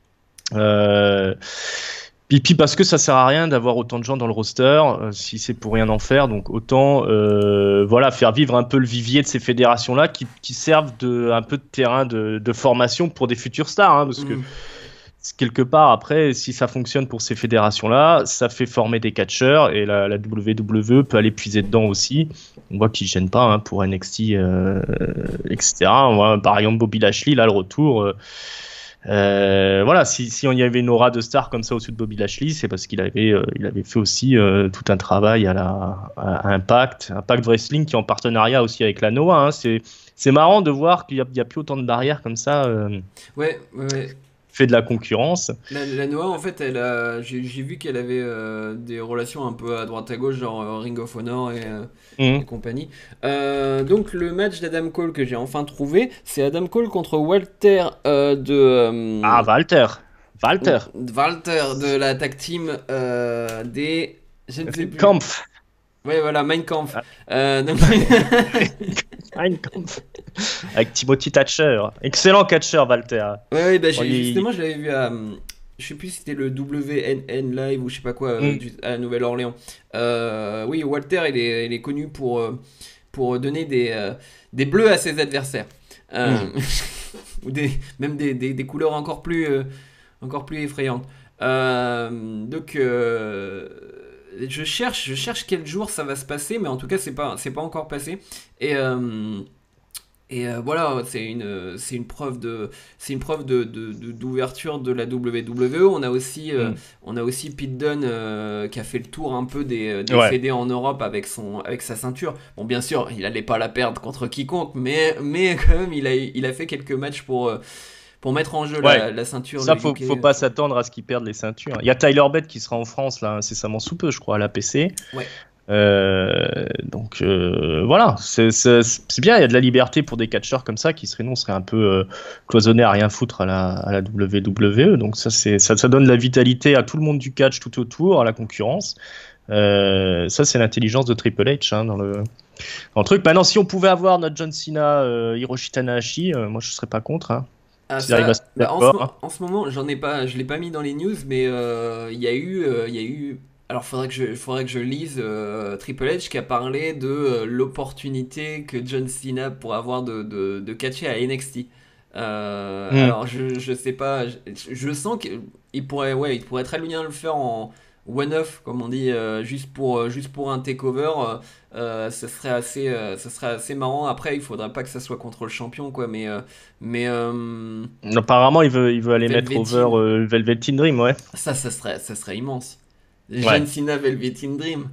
Euh, et puis parce que ça sert à rien d'avoir autant de gens dans le roster euh, si c'est pour rien en faire, donc autant euh, voilà faire vivre un peu le vivier de ces fédérations là qui, qui servent de un peu de terrain de, de formation pour des futurs stars, hein, parce que Mhm. quelque part après si ça fonctionne pour ces fédérations là ça fait former des catcheurs et la, la W W E peut aller puiser dedans aussi. On voit qu'ils ne gênent pas hein, pour N X T euh, etc. On voit, par exemple Bobby Lashley là le retour euh, euh, voilà, si, si on y avait une aura de star comme ça au-dessus de Bobby Lashley, c'est parce qu'il avait, euh, il avait fait aussi euh, tout un travail à, la, à Impact, Impact Wrestling qui est en partenariat aussi avec la Noah, hein. C'est, c'est marrant de voir qu'il n'y a, il y a plus autant de barrières comme ça, euh, Ouais, ouais, ouais. fait de la concurrence. La, la Noah, en fait, elle a, j'ai, j'ai vu qu'elle avait euh, des relations un peu à droite à gauche, genre euh, Ring of Honor et, euh, et Mhm. compagnie. Euh, donc, le match d'Adam Cole que j'ai enfin trouvé, c'est Adam Cole contre Walter euh, de. Ah, euh, Walter, Walter, Walter de la tag team euh, des. Je ne sais plus. Kampf, Ouais, voilà, Mein Kampf. Ah, Euh, donc- Ein Kampf, avec Timothy Thatcher, excellent catcher Walter. Ouais, ouais, bah, Bon, j'ai- il- justement, je l'avais vu à. hum, Je sais plus si c'était le W N N Live ou je sais pas quoi euh, Mhm. du- à Nouvelle-Orléans. Euh, oui, Walter, il est, il est connu pour, euh, pour donner des, euh, des bleus à ses adversaires. Euh, Mhm. ou des, même des, des, des couleurs encore plus, euh, encore plus effrayantes. Euh, donc, euh, je cherche, je cherche quel jour ça va se passer, mais en tout cas, c'est pas, c'est pas encore passé. Et. euh, Et euh, voilà, c'est une, c'est une preuve de, c'est une preuve de, de- de- d'ouverture de la W W E. On a aussi, euh, Mm. on a aussi Pete Dunne euh, qui a fait le tour un peu des, des Ouais. fédés en Europe avec son, avec sa ceinture. Bon, bien sûr, il allait pas la perdre contre quiconque, mais, mais quand même, il a, il a fait quelques matchs pour, euh, pour mettre en jeu Ouais. la, la ceinture, le Ça, faut, U K. faut pas s'attendre à ce qu'ils perdent les ceintures. Il y a Tyler Bate qui sera en France là incessamment sous peu, je crois, à l'A P C. Ouais. Euh, donc euh, voilà, c'est c'est- c'est bien, il y a de la liberté pour des catcheurs comme ça qui seraient non seraient un peu euh, cloisonnés à rien foutre à la, à la W W E. Donc ça, c'est, ça, ça donne de la vitalité à tout le monde du catch tout autour, à la concurrence. Euh, ça, c'est l'intelligence de Triple H hein, dans le, dans le truc. Maintenant, si on pouvait avoir notre John Cena, euh, Hiroshi Tanahashi, euh, moi je serais pas contre. Hein, Ah s'ils arrivent à se ça, mettre bah en ce, mo- d'accord. en ce moment, j'en ai pas, je l'ai pas mis dans les news, mais euh, il y a eu, euh, il y a eu. Alors faudrait que je, faudrait que je lise euh, Triple H qui a parlé de euh, l'opportunité que John Cena pourrait avoir de, de, de catcher à N X T. Euh, Hmm. alors je, je sais pas, je, je sens qu'il pourrait, ouais, il pourrait très bien le faire en one-off, comme on dit, euh, juste pour, euh, juste pour un takeover. Euh, euh, ça serait assez, euh, ça serait assez marrant. Après, il faudrait pas que ça soit contre le champion, quoi, mais, euh, mais euh, Apparemment, il veut, il veut aller mettre over Velveteen, euh, Velveteen Dream, ouais. ça, ça serait, ça serait immense. John Ouais. Cena Velveteen Dream.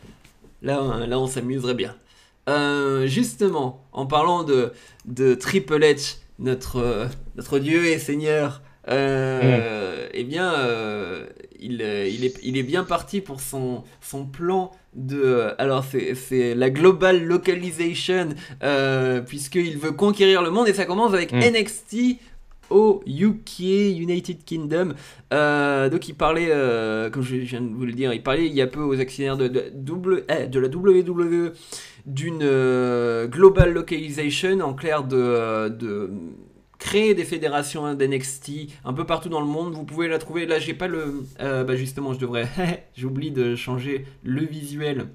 Là, on- là, on s'amuserait bien. Euh, justement, en parlant de, de Triple H, notre, euh, notre Dieu et Seigneur, Hmm. euh, eh bien, euh, il, euh, il, est, il est bien parti pour son, son plan de... Alors, c'est, c'est la Global Localization, euh, puisqu'il veut conquérir le monde, et ça commence avec Hmm. N X T au U K, United Kingdom. Euh, donc il parlait, euh, comme je viens de vous le dire, il parlait il y a peu aux actionnaires de, de, double- eh, de la W W E d'une euh, global localization, en clair de, euh, de créer des fédérations d'N X T un peu partout dans le monde. Vous pouvez la trouver, là j'ai pas le... euh, bah justement je devrais... J'oublie de changer le visuel.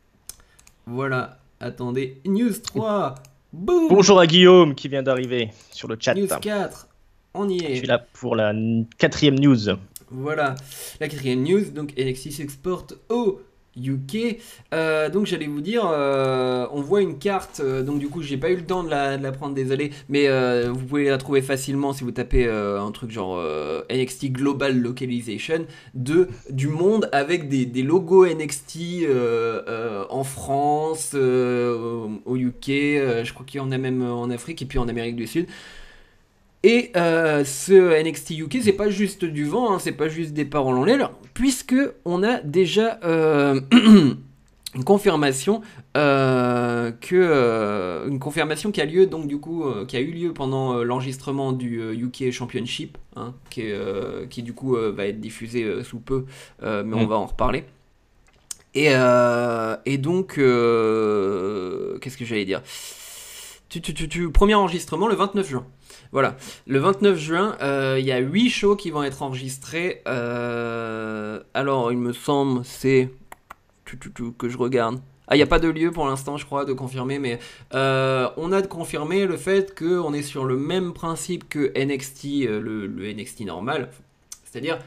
Voilà, attendez. News trois. Boum. Bonjour à Guillaume qui vient d'arriver sur le chat. News quatre. On y Je suis est. là pour la n- quatrième news. Voilà, la quatrième news, donc N X T s'exporte au U K. Euh, donc j'allais vous dire, euh, on voit une carte, euh, donc du coup j'ai pas eu le temps de la, de la prendre, désolé, mais euh, vous pouvez la trouver facilement si vous tapez euh, un truc genre euh, N X T Global Localization de, du monde avec des, des logos N X T euh, euh, en France, euh, au U K, euh, je crois qu'il y en a même en Afrique et puis en Amérique du Sud. Et euh, ce N X T U K, c'est pas juste du vent, hein, c'est pas juste des paroles en l'air, puisque on a déjà euh, une confirmation euh, que euh, une confirmation qui a lieu donc du coup euh, qui a eu lieu pendant euh, l'enregistrement du euh, U K Championship, hein, qui, est, euh, qui du coup euh, va être diffusé euh, sous peu, euh, mais on Hmm. va en reparler. Et, euh, et donc, euh, qu'est-ce que j'allais dire tu, tu, tu, tu- Premier enregistrement le vingt-neuf juin. Voilà, le vingt-neuf juin, euh, il y a huit shows qui vont être enregistrés. Euh, alors, il me semble, c'est tu, tu, tu, que je regarde. Ah, il n'y a pas de lieu pour l'instant, je crois, de confirmer, mais euh, on a de confirmer le fait qu'on est sur le même principe que N X T, euh, le, le N X T normal, c'est-à-dire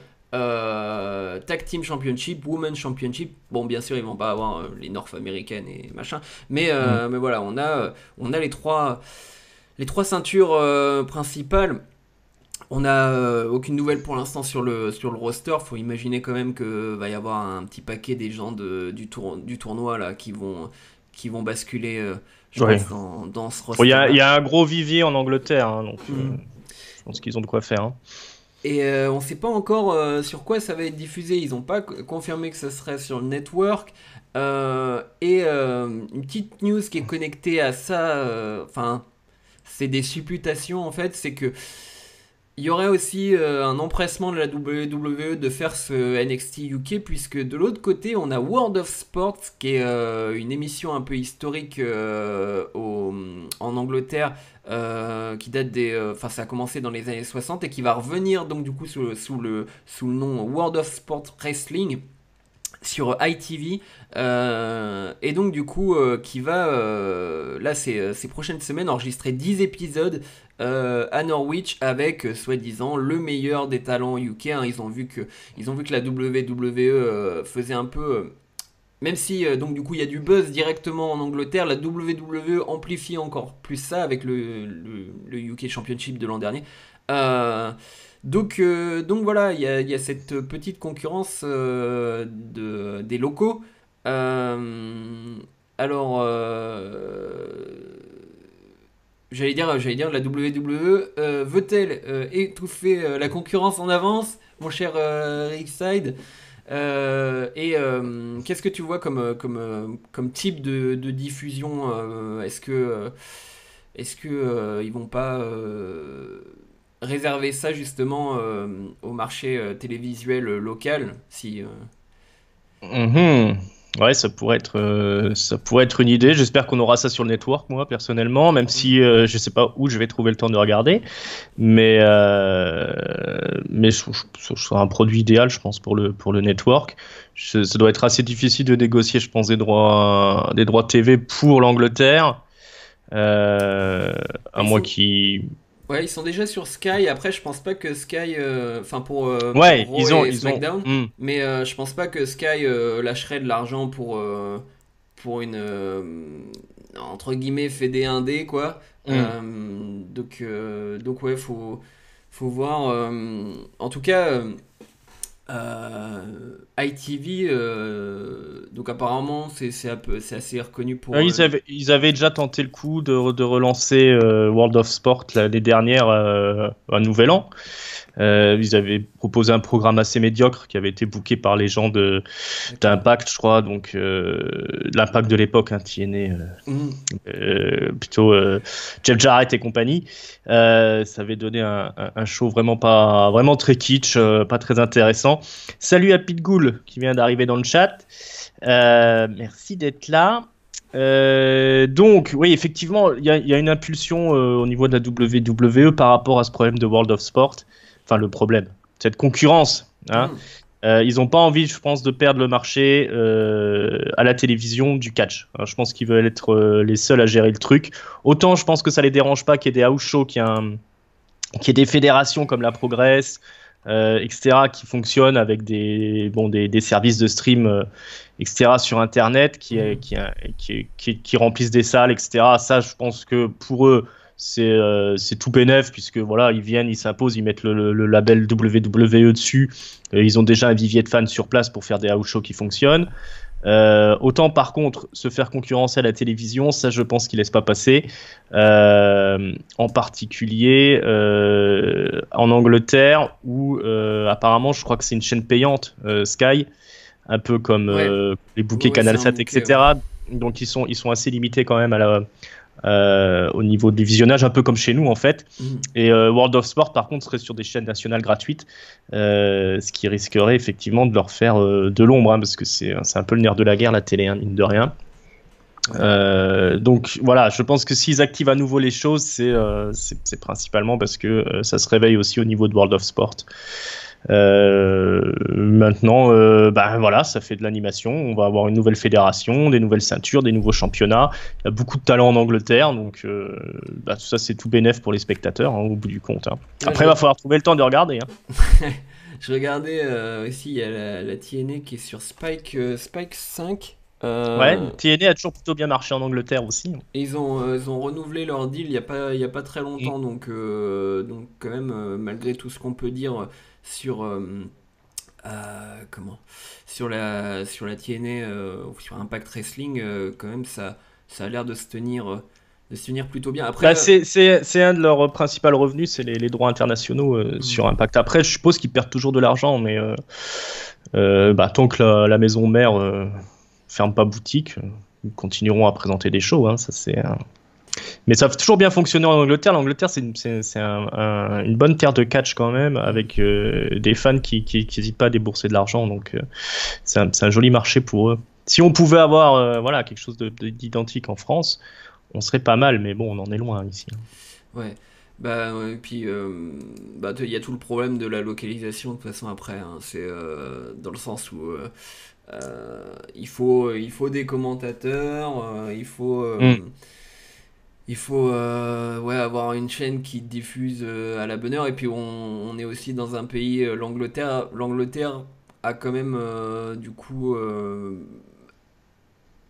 euh, Tag Team Championship, Women's Championship. Bon, bien sûr, ils vont pas avoir euh, les North américaines et machin, mais, Hmm. euh, mais voilà, on a, euh, on a les trois, les trois ceintures euh, principales. On n'a euh, aucune nouvelle pour l'instant sur le, sur le roster. Faut imaginer quand même que va y avoir un petit paquet des gens de, du, tour, du tournoi là, qui, vont, qui vont basculer, euh, je Ouais. pense, dans, dans ce Bon, il y a, il y roster-là. a un gros vivier en Angleterre, hein, donc euh, Mm. je pense qu'ils ont de quoi faire. Hein. Et euh, on ne sait pas encore euh, sur quoi ça va être diffusé. Ils n'ont pas c- confirmé que ça serait sur le network. Euh, et euh, une petite news qui est connectée à ça, euh, enfin, c'est des supputations en fait, c'est que il y aurait aussi euh, un empressement de la W W E de faire ce N X T U K, puisque de l'autre côté on a World of Sports qui est euh, une émission un peu historique euh, au- en Angleterre, euh, qui date des, euh, enfin ça a commencé dans les années soixante et qui va revenir donc du coup sous, sous le, sous le nom World of Sport Wrestling sur I T V, euh, et donc du coup euh, qui va euh, là ces, euh, ces prochaines semaines enregistrer dix épisodes euh, à Norwich avec euh, soi-disant le meilleur des talents U K, hein. Ils ont vu que ils ont vu que la W W E euh, faisait un peu euh, même si euh, donc du coup il y a du buzz directement en Angleterre, la W W E amplifie encore plus ça avec le, le, le U K Championship de l'an dernier. Euh, donc, euh, donc voilà, il y a, il y a cette petite concurrence euh, de, des locaux. Euh, alors, euh, j'allais dire, j'allais dire, la W W E euh, veut-elle euh, étouffer euh, la concurrence en avance, mon cher euh, Rickside? Euh, et euh, qu'est-ce que tu vois comme, euh, comme, euh, comme type de, de diffusion euh, Est-ce que, euh, est-ce que euh, ils vont pas euh, réserver ça justement euh, au marché euh, télévisuel euh, local si, euh, Mhm. Ouais, ça pourrait être, euh, ça pourrait être une idée. J'espère qu'on aura ça sur le network, moi, personnellement, même si euh, je sais pas où je vais trouver le temps de regarder. Mais, euh, mais je, je- ce sera un produit idéal, je pense, pour le, pour le network. Je- ça doit être assez difficile de négocier, je pense, des droits, des droits T V pour l'Angleterre. Euh, à ils moins sont, qu'ils... ouais, ils sont déjà sur Sky. Après, je pense pas que Sky, euh, enfin pour euh, pour Ouais, Raw ils ont, et ils ont. SmackDown, Hmm. mais euh, je pense pas que Sky euh, lâcherait de l'argent pour euh, pour une euh, entre guillemets fédé indé quoi. Hmm. Euh, donc euh, donc ouais, faut faut voir. Euh, en tout cas. Euh, euh, I T V, euh, donc apparemment c'est c'est un peu- c'est assez reconnu Euh, pour. Ils euh, avaient, ils avaient déjà tenté le coup de, re- de relancer euh, World of Sport l'année dernière, euh, un nouvel an. Euh, ils avaient proposé un programme assez médiocre qui avait été booké par les gens de D'accord. d'Impact, je crois. Donc euh, l'Impact de l'époque, hein, T N A, euh, Mhm. euh, plutôt euh, Jeff Jarrett et compagnie. Euh, ça avait donné un, un- un show vraiment pas, vraiment très kitsch, euh, pas très intéressant. Salut à Pitbull qui vient d'arriver dans le chat. Euh, merci d'être là. Euh, donc, oui, effectivement, il y a, il y a une impulsion euh, au niveau de la W W E par rapport à ce problème de World of Sport. Enfin, le problème, cette concurrence. Hein. Mhm. Euh, ils n'ont pas envie, je pense, de perdre le marché euh, à la télévision du catch. Alors, je pense qu'ils veulent être euh, les seuls à gérer le truc. Autant, je pense que ça les dérange pas qu'il y ait des house shows, qu'il y ait un, qu'il y ait des fédérations comme la Progress, euh, et cetera, qui fonctionnent avec des, bon, des, des services de stream, euh, et cetera, sur Internet, qui, euh, Mhm. qui, euh, qui, qui, qui remplissent des salles, et cetera. Ça, je pense que pour eux, c'est euh, c'est tout bénef, puisque voilà, ils viennent, ils s'imposent, ils mettent le, le, le label W W E dessus. Euh, ils ont déjà un vivier de fans sur place pour faire des house shows qui fonctionnent. Euh, autant par contre se faire concurrencer à la télévision, ça je pense qu'il laisse pas passer. Euh, en particulier euh, en Angleterre où euh, apparemment je crois que c'est une chaîne payante, euh, Sky, un peu comme Ouais, euh, les ouais, bouquets ouais, c'est un CanalSat, bouquet. Ouais. et cetera. Donc ils sont, ils sont assez limités quand même à la, euh, au niveau du visionnage, un peu comme chez nous en fait. Mhm. Et euh, World of Sport, par contre, serait sur des chaînes nationales gratuites, euh, ce qui risquerait effectivement de leur faire euh, de l'ombre, hein, parce que c'est c'est un peu le nerf de la guerre, la télé, hein, mine de rien. Ouais. Euh, donc voilà, je pense que s'ils activent à nouveau les choses, c'est euh, c'est c'est principalement parce que euh, ça se réveille aussi au niveau de World of Sport. Euh, maintenant, euh, bah voilà, ça fait de l'animation. On va avoir une nouvelle fédération, des nouvelles ceintures, des nouveaux championnats. Il y a beaucoup de talent en Angleterre, donc euh, bah, tout ça c'est tout bénef pour les spectateurs, hein, au bout du compte. Hein. Ouais, Après, il va je, falloir trouver le temps de regarder. Hein. je regardais euh, aussi, il y a la, la T N A qui est sur Spike, euh, Spike cinq. Ouais, Euh, T N A a toujours plutôt bien marché en Angleterre aussi. et ils ont, euh, ils ont renouvelé leur deal il n'y a pas, il y a pas très Mm. longtemps. Donc, euh, donc quand même, euh, malgré tout ce qu'on peut dire sur, euh, euh, comment, sur la, sur la T N A euh, ou sur Impact Wrestling, euh, quand même, ça, ça a l'air de se tenir, euh, de se tenir plutôt bien. Bah, Après, c'est c'est- c'est un de leurs principaux revenus, c'est les, les droits internationaux euh, euh, sur Impact. Après, je suppose qu'ils perdent toujours de l'argent, mais euh, euh, bah, tant que la, la maison mère euh, ferme pas boutique, euh, ils continueront à présenter des shows. Hein, ça, c'est un- Mais ça a toujours bien fonctionné en Angleterre. L'Angleterre, c'est une, c'est- c'est un- un- une bonne terre de catch quand même, avec euh, des fans qui qui, qui hésitent pas à débourser de l'argent. Donc, euh, c'est un, c'est un joli marché pour eux. Si on pouvait avoir euh, voilà, quelque chose de- de- d'identique en France, on serait pas mal, mais bon, on en est loin ici. ouais. Bah, ouais, et puis, euh, bah, il y a tout le problème de la localisation de toute façon après. Hein. C'est euh, dans le sens où euh, euh, il faut, il faut des commentateurs, euh, il faut, Hmm. euh, il faut euh, ouais, avoir une chaîne qui diffuse euh, à la bonne heure. Et puis, on, on est aussi dans un pays, euh, l'Angleterre, l'Angleterre a quand même euh, du coup. Euh,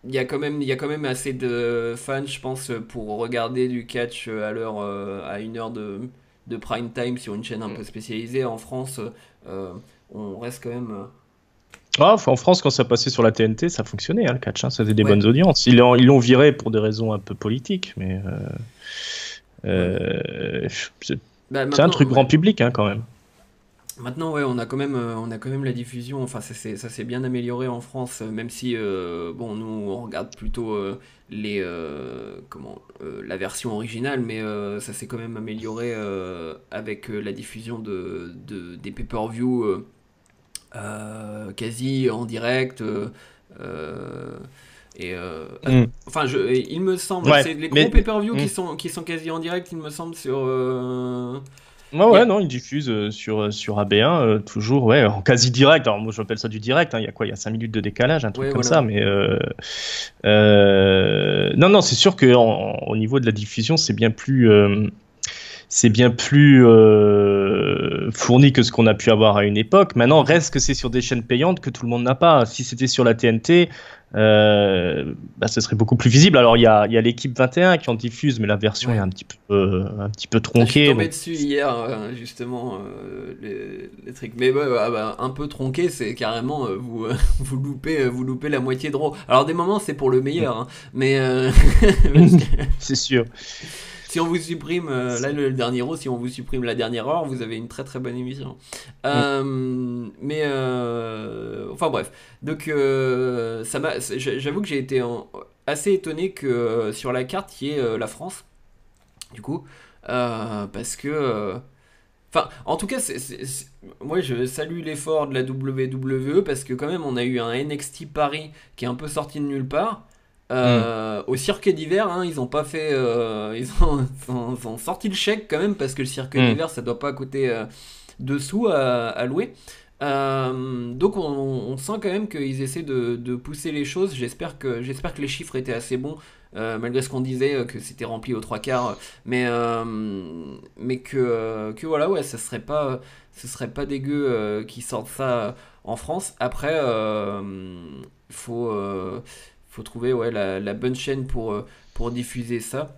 il y a quand même, il y a quand même assez de fans, je pense, pour regarder du catch à l'heure, euh, à une heure de, de prime time sur une chaîne un peu spécialisée. En France, euh, on reste quand même. euh, Ah, en France, quand ça passait sur la T N T, ça fonctionnait, hein, le catch, hein, ça faisait des Ouais, bonnes audiences. Ils l'ont, ils l'ont viré pour des raisons un peu politiques, mais euh, ouais. euh, c'est Bah c'est un maintenant, truc ouais. grand public, hein, quand même. Maintenant, ouais, on a quand même, euh, on a quand même la diffusion. Enfin, ça s'est, ça s'est bien amélioré en France, euh, même si, euh, bon, nous, on regarde plutôt euh, les, euh, comment, euh, la version originale, mais euh, ça s'est quand même amélioré euh, avec euh, la diffusion de, de- des pay-per-view euh, euh, quasi en direct. euh, euh, et euh, Mm. enfin, je, il me semble, Ouais, c'est les gros mais, mais- pay-per-view qui mm. sont, qui sont quasi en direct, il me semble, sur. euh, Ouais, il y ouais, a- non, ils diffusent euh, sur, euh, sur A B un, euh, toujours, ouais, en quasi direct. Alors, moi, j'appelle ça du direct, hein. Il y a quoi? Il y a cinq minutes de décalage, un truc Ouais, comme voilà. ça, mais euh, euh, non, non, c'est sûr que en- au niveau de la diffusion, c'est bien plus. euh, c'est bien plus euh, fourni que ce qu'on a pu avoir à une époque. Maintenant, Mhm. reste que c'est sur des chaînes payantes que tout le monde n'a pas. Si c'était sur la T N T, euh, bah, ce serait beaucoup plus visible. Alors, il y a, il y a l'équipe vingt et un qui en diffuse, mais la version est Ouais. un petit peu, euh, un petit peu Ah, je suis tronquée. tombé Donc, dessus hier, euh, justement, euh, les, les trucs. Mais ouais, ouais, ah bah, un peu tronqué, c'est carrément, euh, vous, euh, vous, loupez, euh, vous loupez la moitié de RAW. Alors, des moments, c'est pour le meilleur, hein, mais euh, parce que c'est sûr. si on vous supprime, euh, là, le, le dernier RAW, si on vous supprime la dernière heure, vous avez une très très bonne émission. Mm. Euh, mais, euh, enfin, bref. Donc, euh, ça m'a, j'avoue que j'ai été en- assez étonné que euh, sur la carte, il y ait euh, la France, du coup. Euh, parce que euh, Enfin, en tout cas, c'est, c'est- c'est- moi je salue l'effort de la W W E parce que quand même on a eu un N X T Paris qui est un peu sorti de nulle part. Mm. Euh, au cirque d'hiver, hein, ils ont pas fait, euh, ils, ont, ils ont- ils ont sorti le chèque quand même parce que le cirque Mm. d'hiver ça doit pas coûter euh, deux sous à, à louer. Euh, donc on, on sent quand même qu'ils essaient de, de pousser les choses. J'espère que, j'espère que les chiffres étaient assez bons, euh, malgré ce qu'on disait, euh, que c'était rempli aux trois quarts. Mais, euh, mais que, euh, que voilà, ouais, ça serait pas, ce serait pas dégueu euh, qu'ils sortent ça euh, en France. Après, euh, faut, euh, faut trouver ouais, la, la bonne chaîne pour, euh, pour diffuser ça.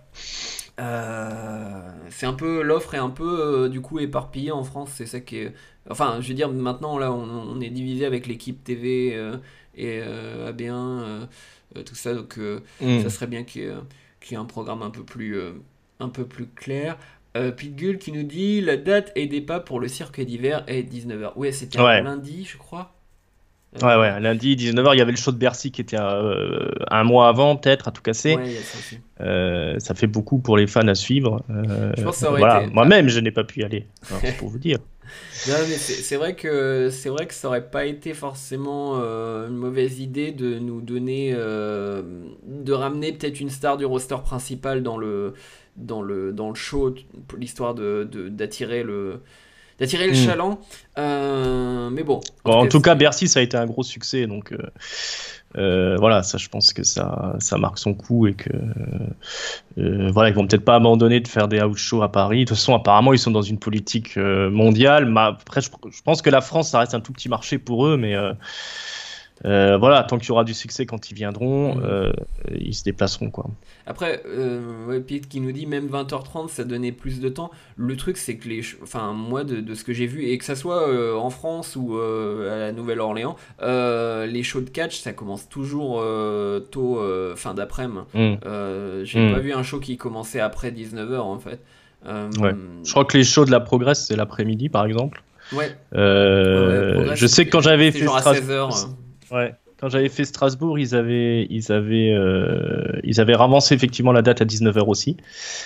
Euh, c'est un peu l'offre est un peu euh, du coup éparpillée en France, c'est ça qui est. Enfin, je veux dire, maintenant là, on, on est divisé avec l'équipe T V euh, et euh, A B un, euh, euh, tout ça, donc euh, ça Mm. serait bien qu'il y ait, euh, qu'il y ait un programme un peu plus, euh, un peu plus clair. Euh, Pitbull qui nous dit la date et des pas pour le cirque d'hiver est dix-neuf heures. Ouais, c'était un Ouais. lundi, je crois. Ouais, Euh, ouais, lundi dix-neuf heures, il y avait le show de Bercy qui était euh, un mois avant, peut-être, à tout casser. ouais, il y a ça aussi. Euh, ça fait beaucoup pour les fans à suivre. Euh, Je pense que ça aurait voilà, été. Ah, moi-même, je n'ai pas pu y aller. Alors, c'est pour vous dire. non, mais c'est c'est vrai que c'est vrai que ça aurait pas été forcément euh, une mauvaise idée de nous donner euh, de ramener peut-être une star du roster principal dans le dans le dans le show pour l'histoire de de- d'attirer le d'attirer le Hmm. chaland. Euh, mais bon, en Bon, tout en cas tout cas, c'est Bercy, ça a été un gros succès. Donc, euh, euh, voilà, ça, je pense que ça, ça marque son coup et que, euh, voilà, ils vont peut-être pas abandonner de faire des house shows à Paris. De toute façon, apparemment, ils sont dans une politique euh, mondiale. Mais après, je, je pense que la France, ça reste un tout petit marché pour eux, mais euh, euh, voilà, tant qu'il y aura du succès quand ils viendront, Mhm. euh, ils se déplaceront, quoi. Après, euh, ouais, Pete qui nous dit même vingt heures trente, ça donnait plus de temps. Le truc, c'est que les, ch- enfin, moi, de, de ce que j'ai vu, et que ça soit euh, en France ou euh, à la Nouvelle-Orléans, euh, les shows de catch, ça commence toujours euh, tôt, euh, fin d'après-midi. Hmm. Euh, j'ai pas Hmm. vu un show qui commençait après dix-neuf heures en fait. Euh, Ouais. Je crois que les shows de la Progress, c'est l'après-midi, par exemple. ouais, ouais, ouais, Euh, Progress, je sais que quand c'était j'avais c'était fait genre à Strasbourg, seize heures. ouais, quand j'avais fait Strasbourg, ils avaient, ils avaient, euh, ils avaient ravancé effectivement la date à dix-neuf heures aussi.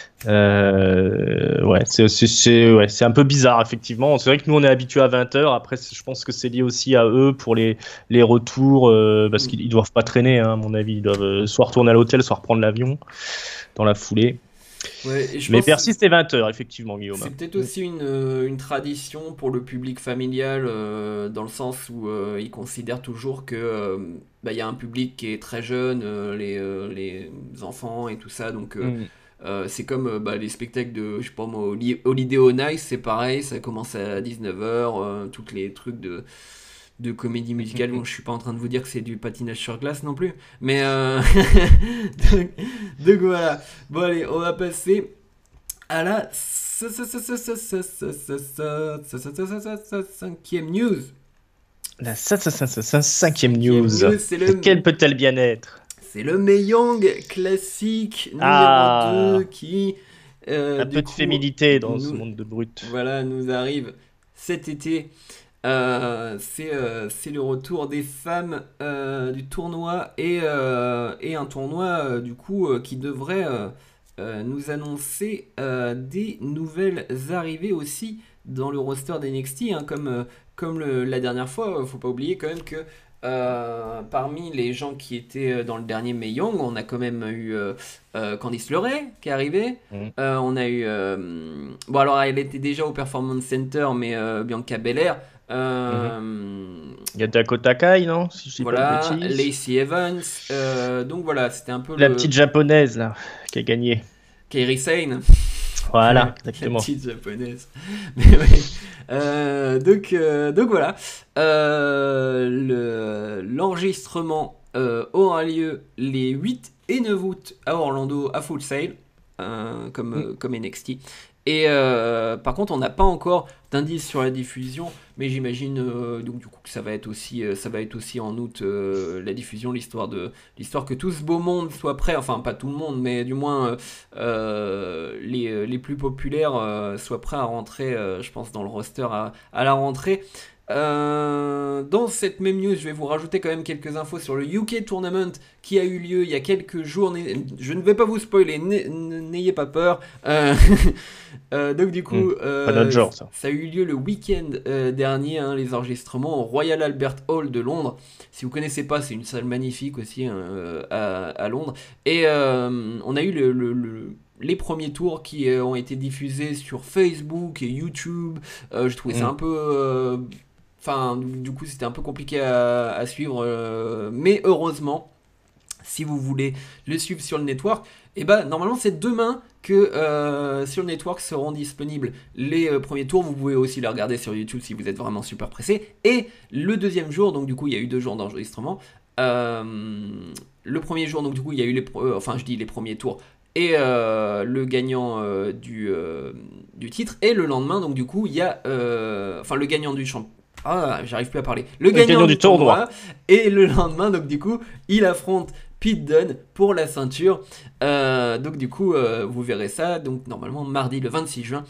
Euh, ouais, c'est, c'est, c'est, ouais, c'est un peu bizarre effectivement. C'est vrai que nous on est habitués à vingt heures. Après, c'est- je pense que c'est lié aussi à eux pour les, les retours, euh, parce qu'ils ils doivent pas traîner, hein, à mon avis. Ils doivent euh, soit retourner à l'hôtel, soit reprendre l'avion dans la foulée. Ouais, et je Mais pense. Bercy, c'était vingt heures, effectivement, Guillaume. C'est peut-être aussi une, euh, une tradition pour le public familial, euh, dans le sens où euh, ils considèrent toujours que euh, bah, il y a un public qui est très jeune, euh, les, euh, les enfants et tout ça, donc euh, Mm. euh, c'est comme euh, bah, les spectacles de, je sais pas moi, Holi- Holiday on Ice, c'est pareil, ça commence à dix-neuf heures, toutes les trucs de, de comédie musicale. Bon, je suis pas en train de vous dire que c'est du patinage sur glace non plus, mais euh... donc, donc voilà. Bon allez, on va passer à la cinquième news. La cinquième news. Quelle peut-elle bien être? C'est le Mae Young classique numéro ah, deux qui... Euh, un peu de coup, féminité dans nous, ce monde de brut. Voilà, nous arrive cet été. Euh, c'est, euh, c'est le retour des femmes euh, du tournoi et, euh, et un tournoi euh, du coup euh, qui devrait euh, euh, nous annoncer euh, des nouvelles arrivées aussi dans le roster d'N X T, hein, comme, euh, comme le, la dernière fois. Faut pas oublier quand même que Euh, parmi les gens qui étaient dans le dernier Mae Young, on a quand même eu euh, euh, Candice LeRae qui est arrivée. Mmh. Euh, on a eu. Euh, bon, alors elle était déjà au Performance Center, mais euh, Bianca Belair. Euh, mmh. Il y a Dakota Kai, non si je voilà, pas de Lacey Evans. Euh, donc voilà, c'était un peu. La le... petite japonaise, là, qui a gagné. Kairi Sane. Voilà, exactement. La petite japonaise. Mais ouais. euh, donc, euh, donc voilà. Euh, le, l'enregistrement euh, aura lieu les huit et neuf août à Orlando à Full Sail, euh, comme, mm. euh, comme N X T. Et euh, par contre, on n'a pas encore d'indice sur la diffusion, mais j'imagine euh, donc du coup que ça va être aussi, euh, ça va être aussi en août euh, la diffusion, l'histoire de l'histoire que tout ce beau monde soit prêt, enfin pas tout le monde, mais du moins euh, les, les plus populaires euh, soient prêts à rentrer, euh, je pense, dans le roster à, à la rentrée. Euh, dans cette même news, je vais vous rajouter quand même quelques infos sur le U K Tournament qui a eu lieu il y a quelques jours. Je ne vais pas vous spoiler, n'ayez pas peur. Euh, euh, donc du coup, mmh, euh, pas notre genre, ça. ça a eu lieu le week-end euh, dernier, hein, les enregistrements au Royal Albert Hall de Londres. Si vous connaissez pas, c'est une salle magnifique aussi hein, à, à Londres. Et euh, on a eu le, le, le les premiers tours qui euh, ont été diffusés sur Facebook et YouTube. Euh, je trouvais mmh. ça un peu... Euh, Enfin, du coup, c'était un peu compliqué à, à suivre, euh, mais heureusement, si vous voulez le suivre sur le network, et ben normalement c'est demain que euh, sur le network seront disponibles les euh, premiers tours. Vous pouvez aussi les regarder sur YouTube si vous êtes vraiment super pressé. Et le deuxième jour, donc du coup il y a eu deux jours d'enregistrement. Euh, le premier jour, donc du coup il y a eu les, euh, enfin je dis les premiers tours. Et euh, le gagnant euh, du, euh, du titre. Et le lendemain, donc du coup il y a, euh, enfin le gagnant du championnat. Ah, j'arrive plus à parler. Le, le gagnant, gagnant du, du tournoi. tournoi. Et le lendemain, donc du coup, il affronte Pete Dunne pour la ceinture. Euh, donc du coup, euh, vous verrez ça. Donc normalement, mardi le vingt-six juin.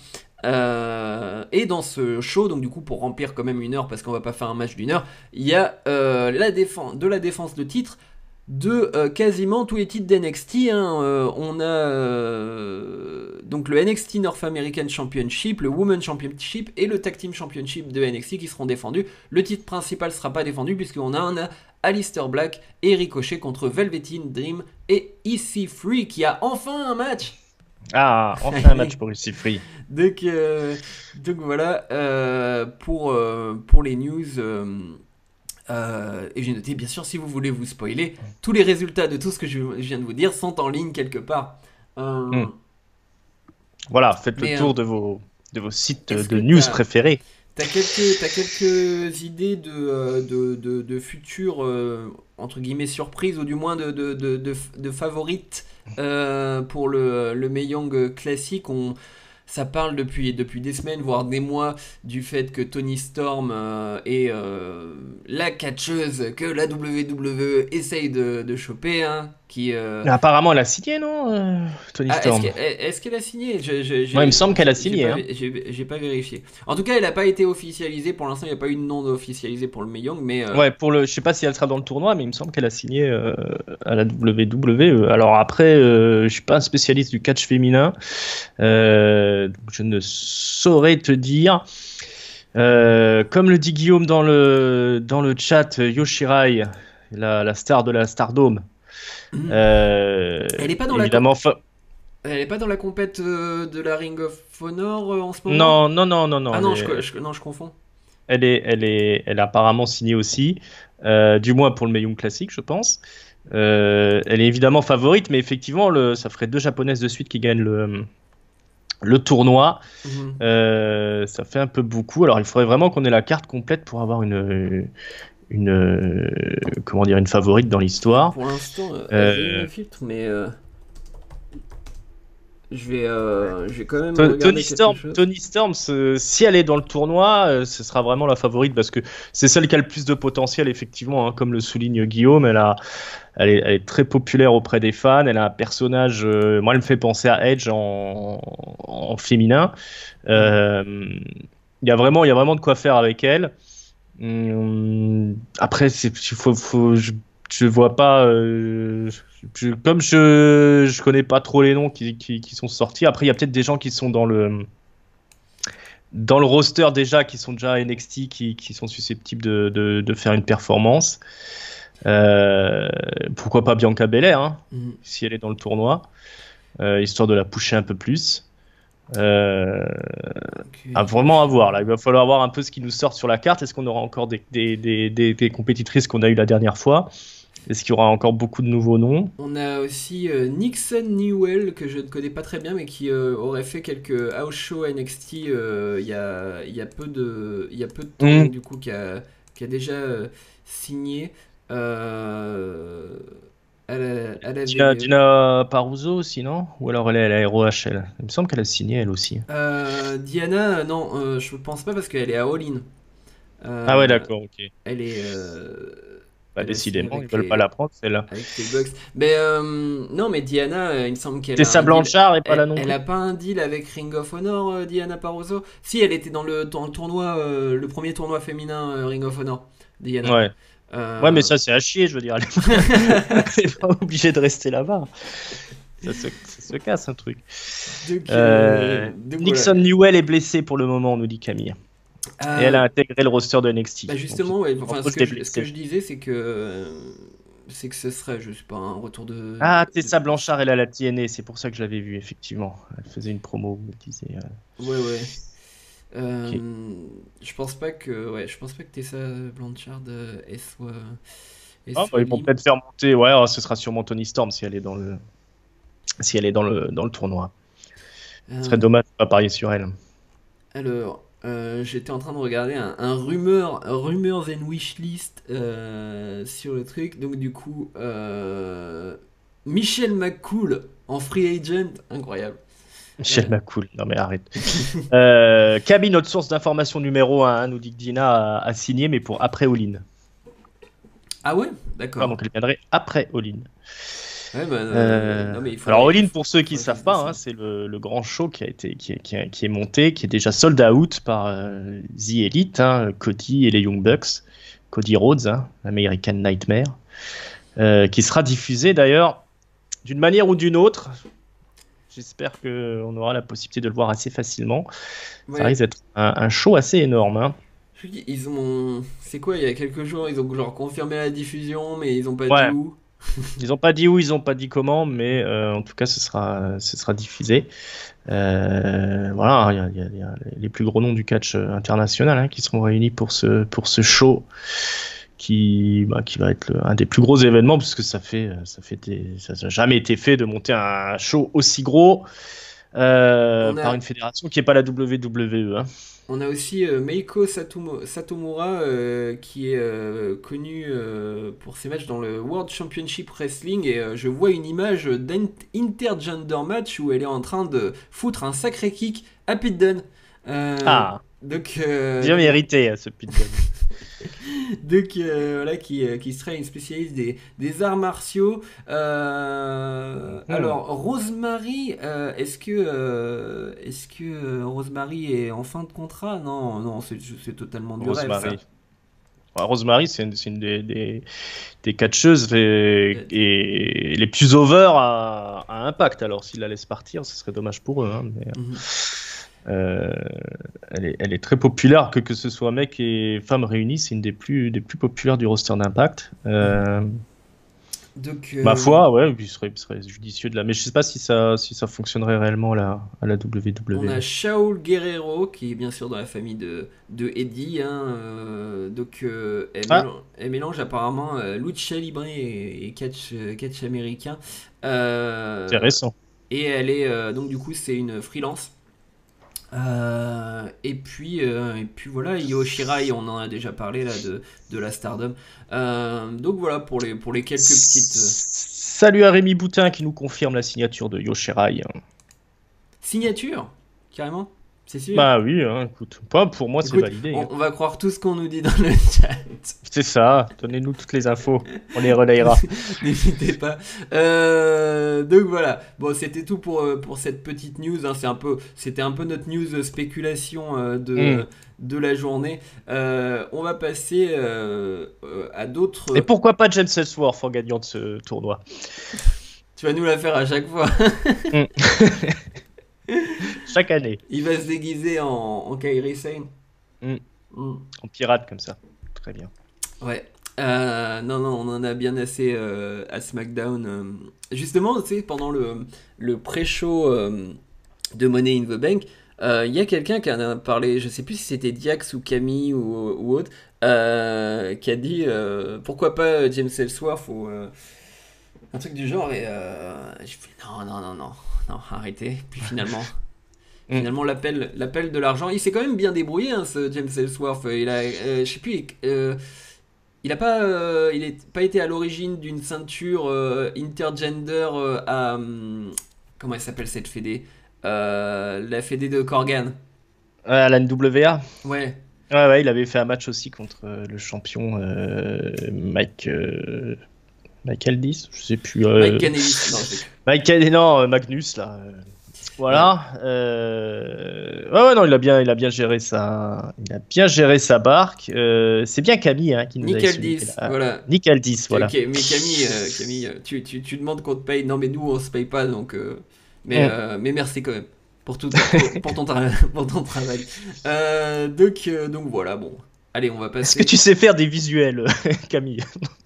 Euh, et dans ce show, donc du coup, pour remplir quand même une heure, parce qu'on va pas faire un match d'une heure, il y a euh, la défense, de la défense de titre de euh, quasiment tous les titres d'N X T. Hein. Euh, on a euh, donc le N X T North American Championship, le Women's Championship et le Tag Team Championship de N X T qui seront défendus. Le titre principal ne sera pas défendu puisqu'on a, on a Aleister Black et Ricochet contre Velveteen Dream et E C trois qui a enfin un match. Ah, enfin un match pour E C trois. donc, euh, donc voilà, euh, pour, euh, pour les news... Euh, Euh, et j'ai noté, bien sûr, si vous voulez vous spoiler, tous les résultats de tout ce que je viens de vous dire sont en ligne quelque part. Euh... Mmh. Voilà, faites Mais, le tour euh, de, vos, de vos sites de news t'as, préférés. T'as quelques, t'as quelques idées de, de, de, de futures, euh, entre guillemets, surprises, ou du moins de, de, de, de, de favorites euh, pour le, le Mae Young classique. On... Ça parle depuis, depuis des semaines, voire des mois, du fait que Toni Storm euh, est euh, la catcheuse que la W W E essaye de, de choper. Hein, qui, euh... Apparemment, elle a signé, non euh, Toni ah, Storm. Est-ce, qu'elle, est-ce qu'elle a signé je, je, je, ouais, il me semble qu'elle a signé. J'ai pas, hein. j'ai, j'ai pas vérifié. En tout cas, elle n'a pas été officialisée. Pour l'instant, il n'y a pas eu de nom officialisé pour le Mae Young. Mais, euh... ouais, pour le, je sais pas si elle sera dans le tournoi, mais il me semble qu'elle a signé euh, à la W W E. Alors après, euh, je suis pas un spécialiste du catch féminin. Euh, donc je ne saurais te dire. Euh, comme le dit Guillaume dans le, dans le chat, Yoshirai, la, la star de la Stardome. Mmh. Euh, elle n'est pas dans évidemment, la fa... Elle n'est pas dans la compète euh, de la Ring of Honor euh, en ce moment. Non, non, non, non, non. Ah non, est... je, je, non, je confonds. Elle est, elle est, elle est apparemment signée aussi, euh, du moins pour le Mae Young Classic, je pense. Euh, elle est évidemment favorite, mais effectivement, le, ça ferait deux japonaises de suite qui gagnent le, le tournoi. Mhm. Euh, ça fait un peu beaucoup. Alors, il faudrait vraiment qu'on ait la carte complète pour avoir une, une, euh, comment dire, une favorite dans Alors l'histoire. pour l'instant, euh, j'ai Euh, une filtre, mais euh, je vais, euh, je vais quand même To- Tony regarder quelque Storm, chose. Tony Storm, ce- si elle est dans le tournoi, euh, ce sera vraiment la favorite parce que c'est celle qui a le plus de potentiel, effectivement, hein, comme le souligne Guillaume. Elle a, elle est, elle est très populaire auprès des fans. Elle a un personnage, euh, moi, elle me fait penser à Edge en, en féminin. Mhm. Euh, Il y a vraiment, il y a vraiment de quoi faire avec elle. Hum, après, c'est, il faut, faut, je, je vois pas. euh, je- comme je, je connais pas trop les noms qui, qui, qui sont sortis. Après, il y a peut-être des gens qui sont dans le dans le roster déjà, qui sont déjà à N X T, qui, qui sont susceptibles de, de, de faire une performance. Euh, pourquoi pas Bianca Belair, hein, Mhm. si elle est dans le tournoi, euh, histoire de la pousser un peu plus. Euh, Ok, à donc, vraiment à voir là. euh, Il va falloir voir un peu ce qui nous sort sur la carte. Est-ce qu'on aura encore des, des, des, des, des compétitrices qu'on a eu la dernière fois? Est-ce qu'il y aura encore beaucoup de nouveaux noms? on a aussi euh, Nixon Newell, que je ne connais pas très bien, mais qui euh, aurait fait quelques house shows N X T euh, il y a, il y a peu de, il y a peu de temps, donc Hmm. du coup, qui a, qui a déjà euh, signé euh, à la, à la Dina, V V E. Dina Paruso aussi, non? Ou alors elle est à la R O H L. Il me semble qu'elle a signé elle aussi. Euh, Diana, non, euh, je pense pas parce qu'elle est à All In. Ah ouais, Euh, d'accord, ok. elle est, euh, Bah, elle a signé décidément, ils avec veulent pas les, la prendre, celle-là. avec les Bucks. Mais euh, non, mais Diana, euh, il me semble qu'elle a Tessa un deal. Blanchard est pas là Elle, non elle plus? a pas un deal avec Ring of Honor, euh, Diana Paroso. Si, elle était dans le, dans le tournoi, euh, le premier tournoi féminin euh, Ring of Honor, Diana. Ouais. Ouais, mais Euh, ça, c'est à chier, je veux dire. Elle est pas, elle est pas obligée de rester là-bas. Ça se, ça se casse, un truc. donc, euh, Euh, donc voilà. Nixon Newell est blessée pour le moment, nous dit Camille. Et elle Euh, a intégré le roster de N X T. Bah Donc, il justement, ouais, en enfin, ce cause que des je, ce que blessés. je disais, c'est que euh, c'est que ce serait, je sais pas, un retour de, Ah, de, Tessa de- Blanchard, elle a la T N A. C'est pour ça que je l'avais vue, effectivement. Elle faisait une promo où elle disait. euh, ouais, ouais. ok. Euh, je pense pas que, ouais, je pense pas que Tessa Blanchard euh, elle soit, elle Ah, soit bah, ils vont libre. peut-être faire monter. Ouais, oh, ce sera sûrement Tony Storm si elle est dans le, si elle est dans le, dans le tournoi. Ce serait Euh, dommage de pas parier sur elle. alors, euh, j'étais en train de regarder un, un rumeur, un rumeurs and wishlist euh, sur le truc. Donc du coup, euh, Michel McCool en free agent, incroyable. Michel Euh, McCool, non mais arrête. Euh, Kaby, notre source d'information numéro un, nous dit que Dina a, a signé, mais pour après All-in. ah ouais, Ah, d'accord. donc elle viendrait après All-in. Ouais, bah, euh, Euh, non mais il alors faudrait, il All-in, pour ceux qui ne faudrait que ça savent se pas, hein, décide. c'est le, le grand show qui a été, qui est, qui est- qui est monté, qui est déjà sold out par euh, The Elite, hein, Cody et les Young Bucks, Cody Rhodes, hein, American Nightmare, euh, qui sera diffusé d'ailleurs d'une manière ou d'une autre. J'espère qu'on aura la possibilité de le voir assez facilement. Ça Ouais, risque d'être un, un show assez énorme, hein. je dis, ils ont, c'est quoi, il y a quelques jours, ils ont genre confirmé la diffusion, mais ils ont pas dit Ouais, où. ils n'ont pas dit où, ils n'ont pas dit comment, mais euh, en tout cas, ce sera, ce sera diffusé. Euh, voilà, il y a, il y a- il y a les plus gros noms du catch euh, international, hein, qui seront réunis pour ce, pour ce show qui, bah, qui va être le- un des plus gros événements, puisque ça fait, euh, ça fait des- ça n'a jamais été fait de monter un show aussi gros euh, On par a, une fédération qui n'est pas la W W E, hein. on a aussi euh, Meiko Satomo- Satomura euh, qui est euh, connu euh, pour ses matchs dans le World Championship Wrestling et euh, je vois une image d'intergender match où elle est en train de foutre un sacré kick à Pete Dunne. Euh, Ah, donc, euh, bien donc mérité, hein, ce Pete Dunne. Donc euh, voilà, qui, euh, qui serait une spécialiste des, des arts martiaux. Euh, Hmm. alors, Rosemary, euh, est-ce que, euh, est-ce que euh, Rosemary est en fin de contrat? Non, non, c'est c'est totalement du rêve ça. Rosemary. Ouais, Rosemary, c'est une, c'est une des, des, des catcheuses et, Euh, et les plus over à, à Impact. Alors, s'ils la laissent partir, ce serait dommage pour eux, hein, mais, mhm. euh, elle est, elle est très populaire, que, que ce soit mecs et femmes réunis, c'est une des plus, des plus populaires du roster d'Impact. Euh, Donc, ma euh, foi, ouais, il serait, il serait judicieux de la. Mais je sais pas si ça, si ça fonctionnerait réellement là, à la on W W E. a Shaul Guerrero qui est bien sûr dans la famille de, de Eddie. Hein, euh, donc, euh, elle, Ah, mélange, elle mélange apparemment euh, lucha libre et, et catch, euh, catch américain. Euh, intéressant. Et elle est euh, donc du coup c'est une freelance. Euh, et puis euh, et puis voilà, Io Shirai, on en a déjà parlé là de, de la Stardom. Euh, donc voilà pour les pour les quelques petites euh, Salut à Rémi Boutin qui nous confirme la signature de Yoshirai. signatures, carrément. C'est sûr. Bah oui, hein, écoute, pas pour moi c'est Écoute, validé. on, Hein. on va croire tout ce qu'on nous dit dans le chat. C'est ça, donnez-nous toutes les infos, on les relayera. N'hésitez pas. Euh, donc voilà. Bon, c'était tout pour, euh, pour cette petite news. Hein. C'est un peu, c'était un peu notre news spéculation euh, de, Mm. de la journée. Euh, on va passer euh, euh, à Et d'autres. pourquoi pas James Ellsworth en gagnant de ce tournoi? Tu vas nous la faire à chaque fois. Mm. Chaque année, Il va se déguiser en, en Kairi Sane. Mm. Mm. en pirate comme ça. Très bien. Ouais. Euh, non, non, on en a bien assez euh, à SmackDown. euh. Justement, tu sais, pendant le, le pré-show euh, de Money in the Bank, euh, il y a quelqu'un qui en a parlé, je sais plus si c'était Diax ou Camille ou, ou autre, euh, qui a dit euh, pourquoi pas James Ellsworth ou euh, un truc du genre. Et euh, je fais non, non, non, non, non, arrêtez. Puis finalement. Mm. Finalement, l'appel, l'appel de l'argent, il s'est quand même bien débrouillé, hein, ce James Ellsworth. Il a, euh, je sais plus, euh, il a pas, euh, il est pas été à l'origine d'une ceinture euh, intergender euh, à, hum, comment elle s'appelle cette fédé? Euh, la fédé de Corgan. À la N W A. Ouais, Ouais, ouais, il avait fait un match aussi contre euh, le champion euh, Mike. Euh, Mike Aldis, je sais plus. euh, Mike Canellis. Non, je- Mike Aldis, non, euh, Magnus là. euh, Voilà. Euh, Ouais, ouais, non, il a bien, il a bien géré sa, il a bien géré sa barque. Euh, C'est bien Camille hein, qui nous a Nick expliqué Aldis, là. voilà. Nick Aldis, voilà. Ok, mais Camille, euh, Camille, euh, tu, tu, tu demandes qu'on te paye. Non, mais nous, on se paye pas, donc. euh, mais, Mm. euh, mais merci quand même pour tout, pour, pour ton, tra- pour ton travail. Euh, donc, euh, donc voilà, bon. Allez, on va Est-ce passer. que tu sais faire des visuels, Camille?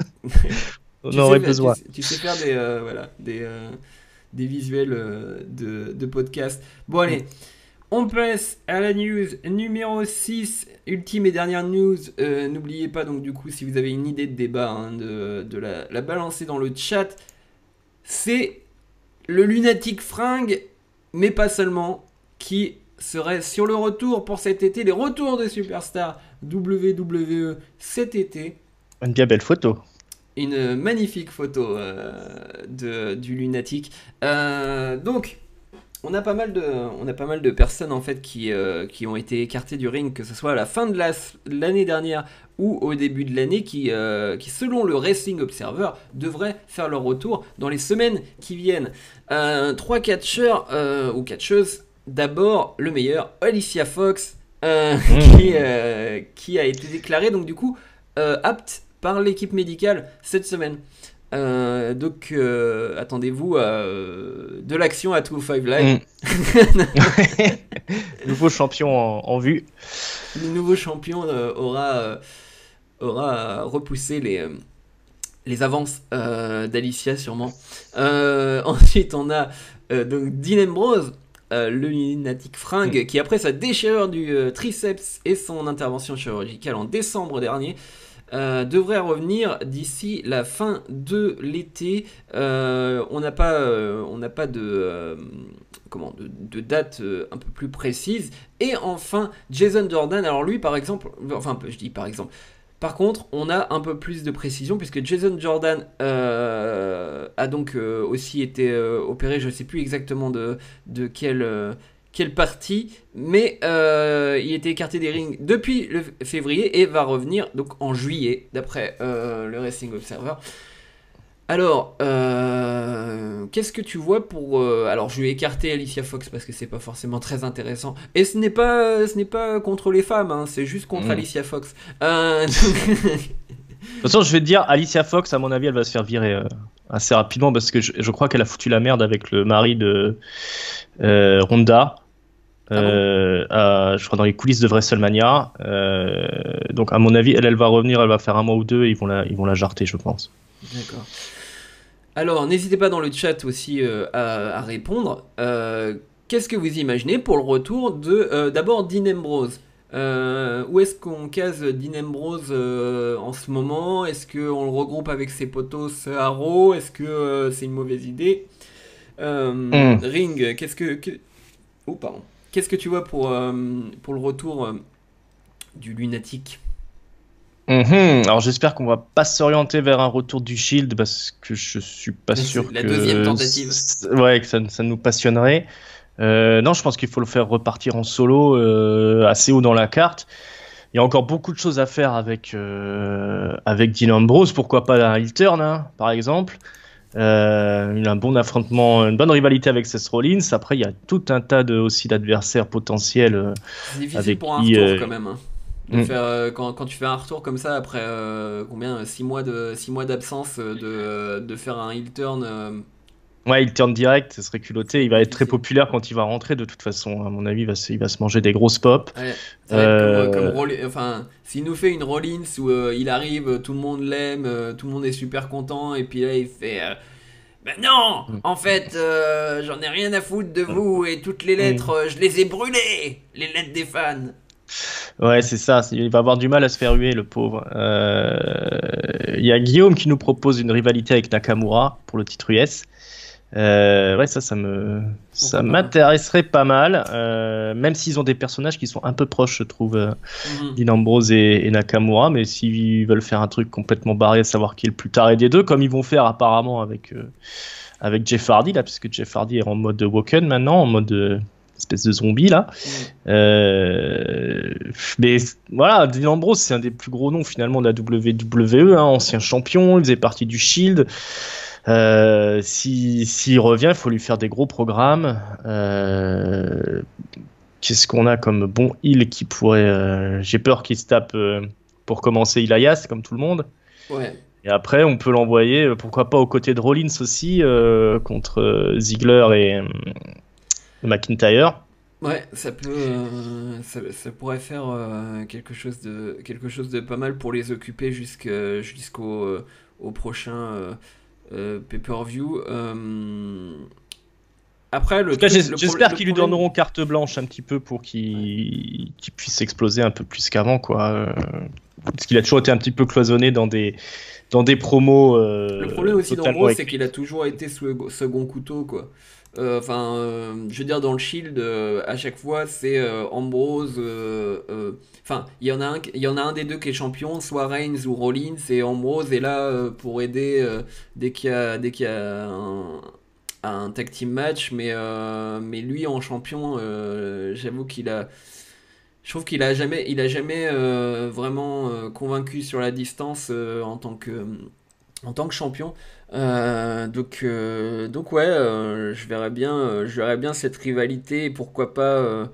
On Tu aurait sais, faire- tu, besoin. sais tu sais faire des, euh, voilà, des, euh, des visuels euh, de, de podcast. Bon, Mm. allez, on passe à la news numéro six, ultime et dernière news. Euh, N'oubliez pas, donc, du coup, si vous avez une idée de débat, hein, de, de la, la balancer dans le chat. C'est le lunatique fringue, mais pas seulement, qui serait sur le retour pour cet été, les retours de Superstar W W E cet été. Une bien belle photo. Une magnifique photo euh, de, du lunatique. Euh, donc, on a pas mal de, on a pas mal de personnes en fait qui, euh, qui ont été écartées du ring, que ce soit à la fin de la- l'année dernière ou au début de l'année, qui, euh, qui selon le Wrestling Observer devraient faire leur retour dans les semaines qui viennent. Euh, trois catcheurs euh, ou catcheuses. D'abord, le meilleur, Alicia Fox, euh, Mmh. qui, euh, qui a été déclarée donc du coup euh, apte par l'équipe médicale cette semaine. Euh, donc euh, attendez-vous à euh, de l'action à deux cent cinq Live. Mm. Nouveau champion en, en vue. Le nouveau champion euh, aura, euh, aura repoussé les, euh, les avances euh, d'Alicia sûrement. Euh, ensuite on a euh, donc Dean Ambrose, euh, le lunatique fringue, Mm. qui après sa déchirure du euh, triceps et son intervention chirurgicale en décembre dernier, Euh, devrait revenir d'ici la fin de l'été. Euh, on n'a pas, euh, on n'a pas de, euh, comment, de, de date euh, un peu plus précise. Et enfin, Jason Jordan. Alors lui, par exemple, enfin, je dis par exemple. Par contre, on a un peu plus de précision puisque Jason Jordan euh, a donc euh, aussi été euh, opéré. Je ne sais plus exactement de, de quelle, euh, quelle partie, mais euh, il était écarté des rings depuis le février et va revenir donc en juillet, d'après euh, le Wrestling Observer. Alors, euh, qu'est-ce que tu vois pour... euh, alors, je vais écarter Alicia Fox parce que c'est pas forcément très intéressant. Et ce n'est pas, ce n'est pas contre les femmes, hein, c'est juste contre Mm. Alicia Fox. Euh, De toute façon, je vais te dire, Alicia Fox, à mon avis, elle va se faire virer euh, assez rapidement parce que je, je crois qu'elle a foutu la merde avec le mari de euh, Ronda. Ah bon Euh, à- je crois dans les coulisses de WrestleMania. Euh, donc, à mon avis, elle, elle va revenir, elle va faire un mois ou deux et ils vont la, ils vont la jarter, je pense. D'accord. Alors, n'hésitez pas dans le chat aussi euh, à, à répondre. Euh, qu'est-ce que vous imaginez pour le retour de, euh, d'abord, Dean Ambrose? Euh, où est-ce qu'on case Dean Ambrose euh, en ce moment? Est-ce qu'on le regroupe avec ses potos à Raw? Est-ce que euh, c'est une mauvaise idée? Euh, Mm. Ring, qu'est-ce que... que- Oh, pardon. qu'est-ce que tu vois pour, euh, pour le retour euh, du Lunatic? Mhm. Alors j'espère qu'on va pas s'orienter vers un retour du Shield parce que je suis pas C'est sûr la que, deuxième tentative. c- ouais, que ça, ça nous passionnerait. Euh, non, je pense qu'il faut le faire repartir en solo euh, assez haut dans la carte. Il y a encore beaucoup de choses à faire avec, euh, avec Dean Ambrose. Pourquoi pas un heel turn, hein, par exemple. Euh, il a un bon affrontement, une bonne rivalité avec Seth Rollins. Après, il y a tout un tas de, aussi d'adversaires potentiels euh, C'est difficile avec pour un qui. retour euh, quand même, hein. De hmm. faire, euh, quand, quand tu fais un retour comme ça après euh, combien six mois de six mois d'absence euh, de, de faire un heel turn, euh, Ouais, il turn direct, ce serait ça va culotté. Il être va être très difficile. populaire quand il va rentrer, de toute façon. À mon avis, il va se, il va se manger des grosses pop. Ouais, ça va être comme, euh, comme Euh, Roll- enfin, s'il nous fait une Rollins où euh, il arrive, euh, tout le monde l'aime, euh, tout le monde est super content, et puis là il fait euh, ben non, hmm, en fait, euh, j'en ai rien à foutre de vous, et toutes les lettres, hmm. euh, je les ai brûlées, les lettres des fans. Ouais, c'est ça. c'est- Il va avoir du mal à se faire huer, le pauvre. Euh, Il y a Guillaume qui nous propose une rivalité avec Nakamura pour le titre U S. Euh, ouais, ça, ça me, ça Pourquoi pas, hein. m'intéresserait pas mal. Euh, même s'ils ont des personnages qui sont un peu proches, je trouve, euh, Mhm. Dean Ambrose et, et Nakamura. Mais s'ils veulent faire un truc complètement barré, à savoir qui est le plus taré des deux, comme ils vont faire apparemment avec, euh, avec Jeff Hardy, là, puisque Jeff Hardy est en mode Woken maintenant, en mode euh, espèce de zombie, là. Mhm. Euh, mais voilà, Dean Ambrose, c'est un des plus gros noms finalement de la W W E, hein, ancien champion, il faisait partie du Shield. Euh, si, s'il revient, il faut lui faire des gros programmes. Euh, qu'est-ce qu'on a comme bon heel qui pourrait. euh, J'ai peur qu'il se tape euh, pour commencer Elias, comme tout le monde. Ouais. Et après, on peut l'envoyer, euh, pourquoi pas, aux côtés de Rollins aussi, euh, contre euh, Ziggler et euh, McIntyre. Ouais, ça peut, euh, ça, ça pourrait faire euh, quelque chose de, quelque chose de pas mal pour les occuper jusqu'à- jusqu'au euh, au prochain euh, euh, pay-per-view. Euh, après, En le tout cas, truc, j'es- le, pro- j'espère le qu'ils lui problème. donneront carte blanche un petit peu pour Ouais. qu'il qu'il puisse exploser un peu plus qu'avant, quoi. Euh, Parce qu'il a toujours été un petit peu cloisonné dans des, dans des promos Le euh, problème aussi totalement d'Ambrose, c'est qu'il a écrites. toujours été sous second couteau, quoi. Euh, Enfin, euh, je veux dire, dans le Shield, euh, à chaque fois, c'est euh, Ambrose. euh, euh, Enfin, il y en a un, qui- il y en a un des deux qui est champion, soit Reigns ou Rollins, et Ambrose est là euh, pour aider euh, dès qu'il y a, dès qu'il y a un, un tag team match. Mais, euh, mais lui, en champion, euh, j'avoue qu'il a. Je trouve qu'il a jamais, il a jamais euh, vraiment euh, convaincu sur la distance euh, en tant que en tant que champion. Euh, donc, euh, donc ouais, euh, je verrais bien, euh, je verrais bien cette rivalité. Et pourquoi pas, euh,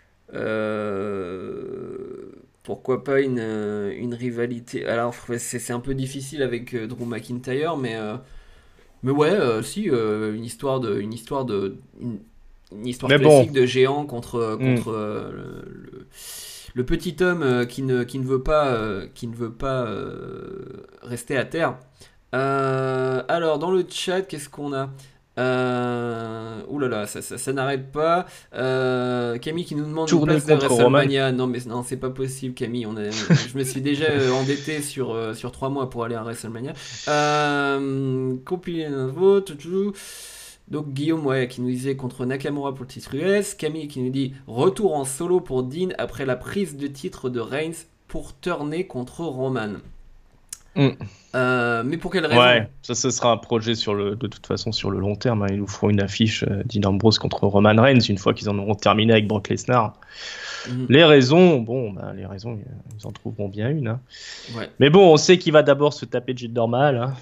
euh, pourquoi pas une, euh, une rivalité. Alors, ouais, c'est c'est un peu difficile avec euh, Drew McIntyre, mais, euh, mais ouais, euh, si, euh, une histoire de, une histoire de, une, une histoire Mais bon, classique de géant contre, hmm. contre euh, le, le- le petit homme euh, qui ne, qui ne veut pas, euh, qui ne veut pas euh, rester à terre. Euh, alors, dans le chat, qu'est-ce qu'on a? Euh... Ouh là là, ça, ça, ça n'arrête pas. Euh, Camille qui nous demande une Tourner place de contre Roman. WrestleMania. Non, mais non, c'est pas possible, Camille. On a... Je me suis déjà euh, endetté sur, euh, sur trois mois pour aller à WrestleMania. Euh... Compiler l'info, tout, tout. Donc Guillaume, ouais, qui nous disait contre Nakamura pour le titre U S. Camille qui nous dit retour en solo pour Dean après la prise de titre de Reigns pour turner contre Roman. Hmm. Euh, mais pour quelle raison? Ouais, ça, ce sera un projet sur le, de toute façon sur le long terme, hein. Ils nous feront une affiche euh, Dean Ambrose contre Roman Reigns une fois qu'ils en auront terminé avec Brock Lesnar. Mhm. Les raisons, bon, bah, les raisons, ils en trouveront bien une, hein. Ouais. Mais bon, on sait qu'il va d'abord se taper Jinder Mahal, hein.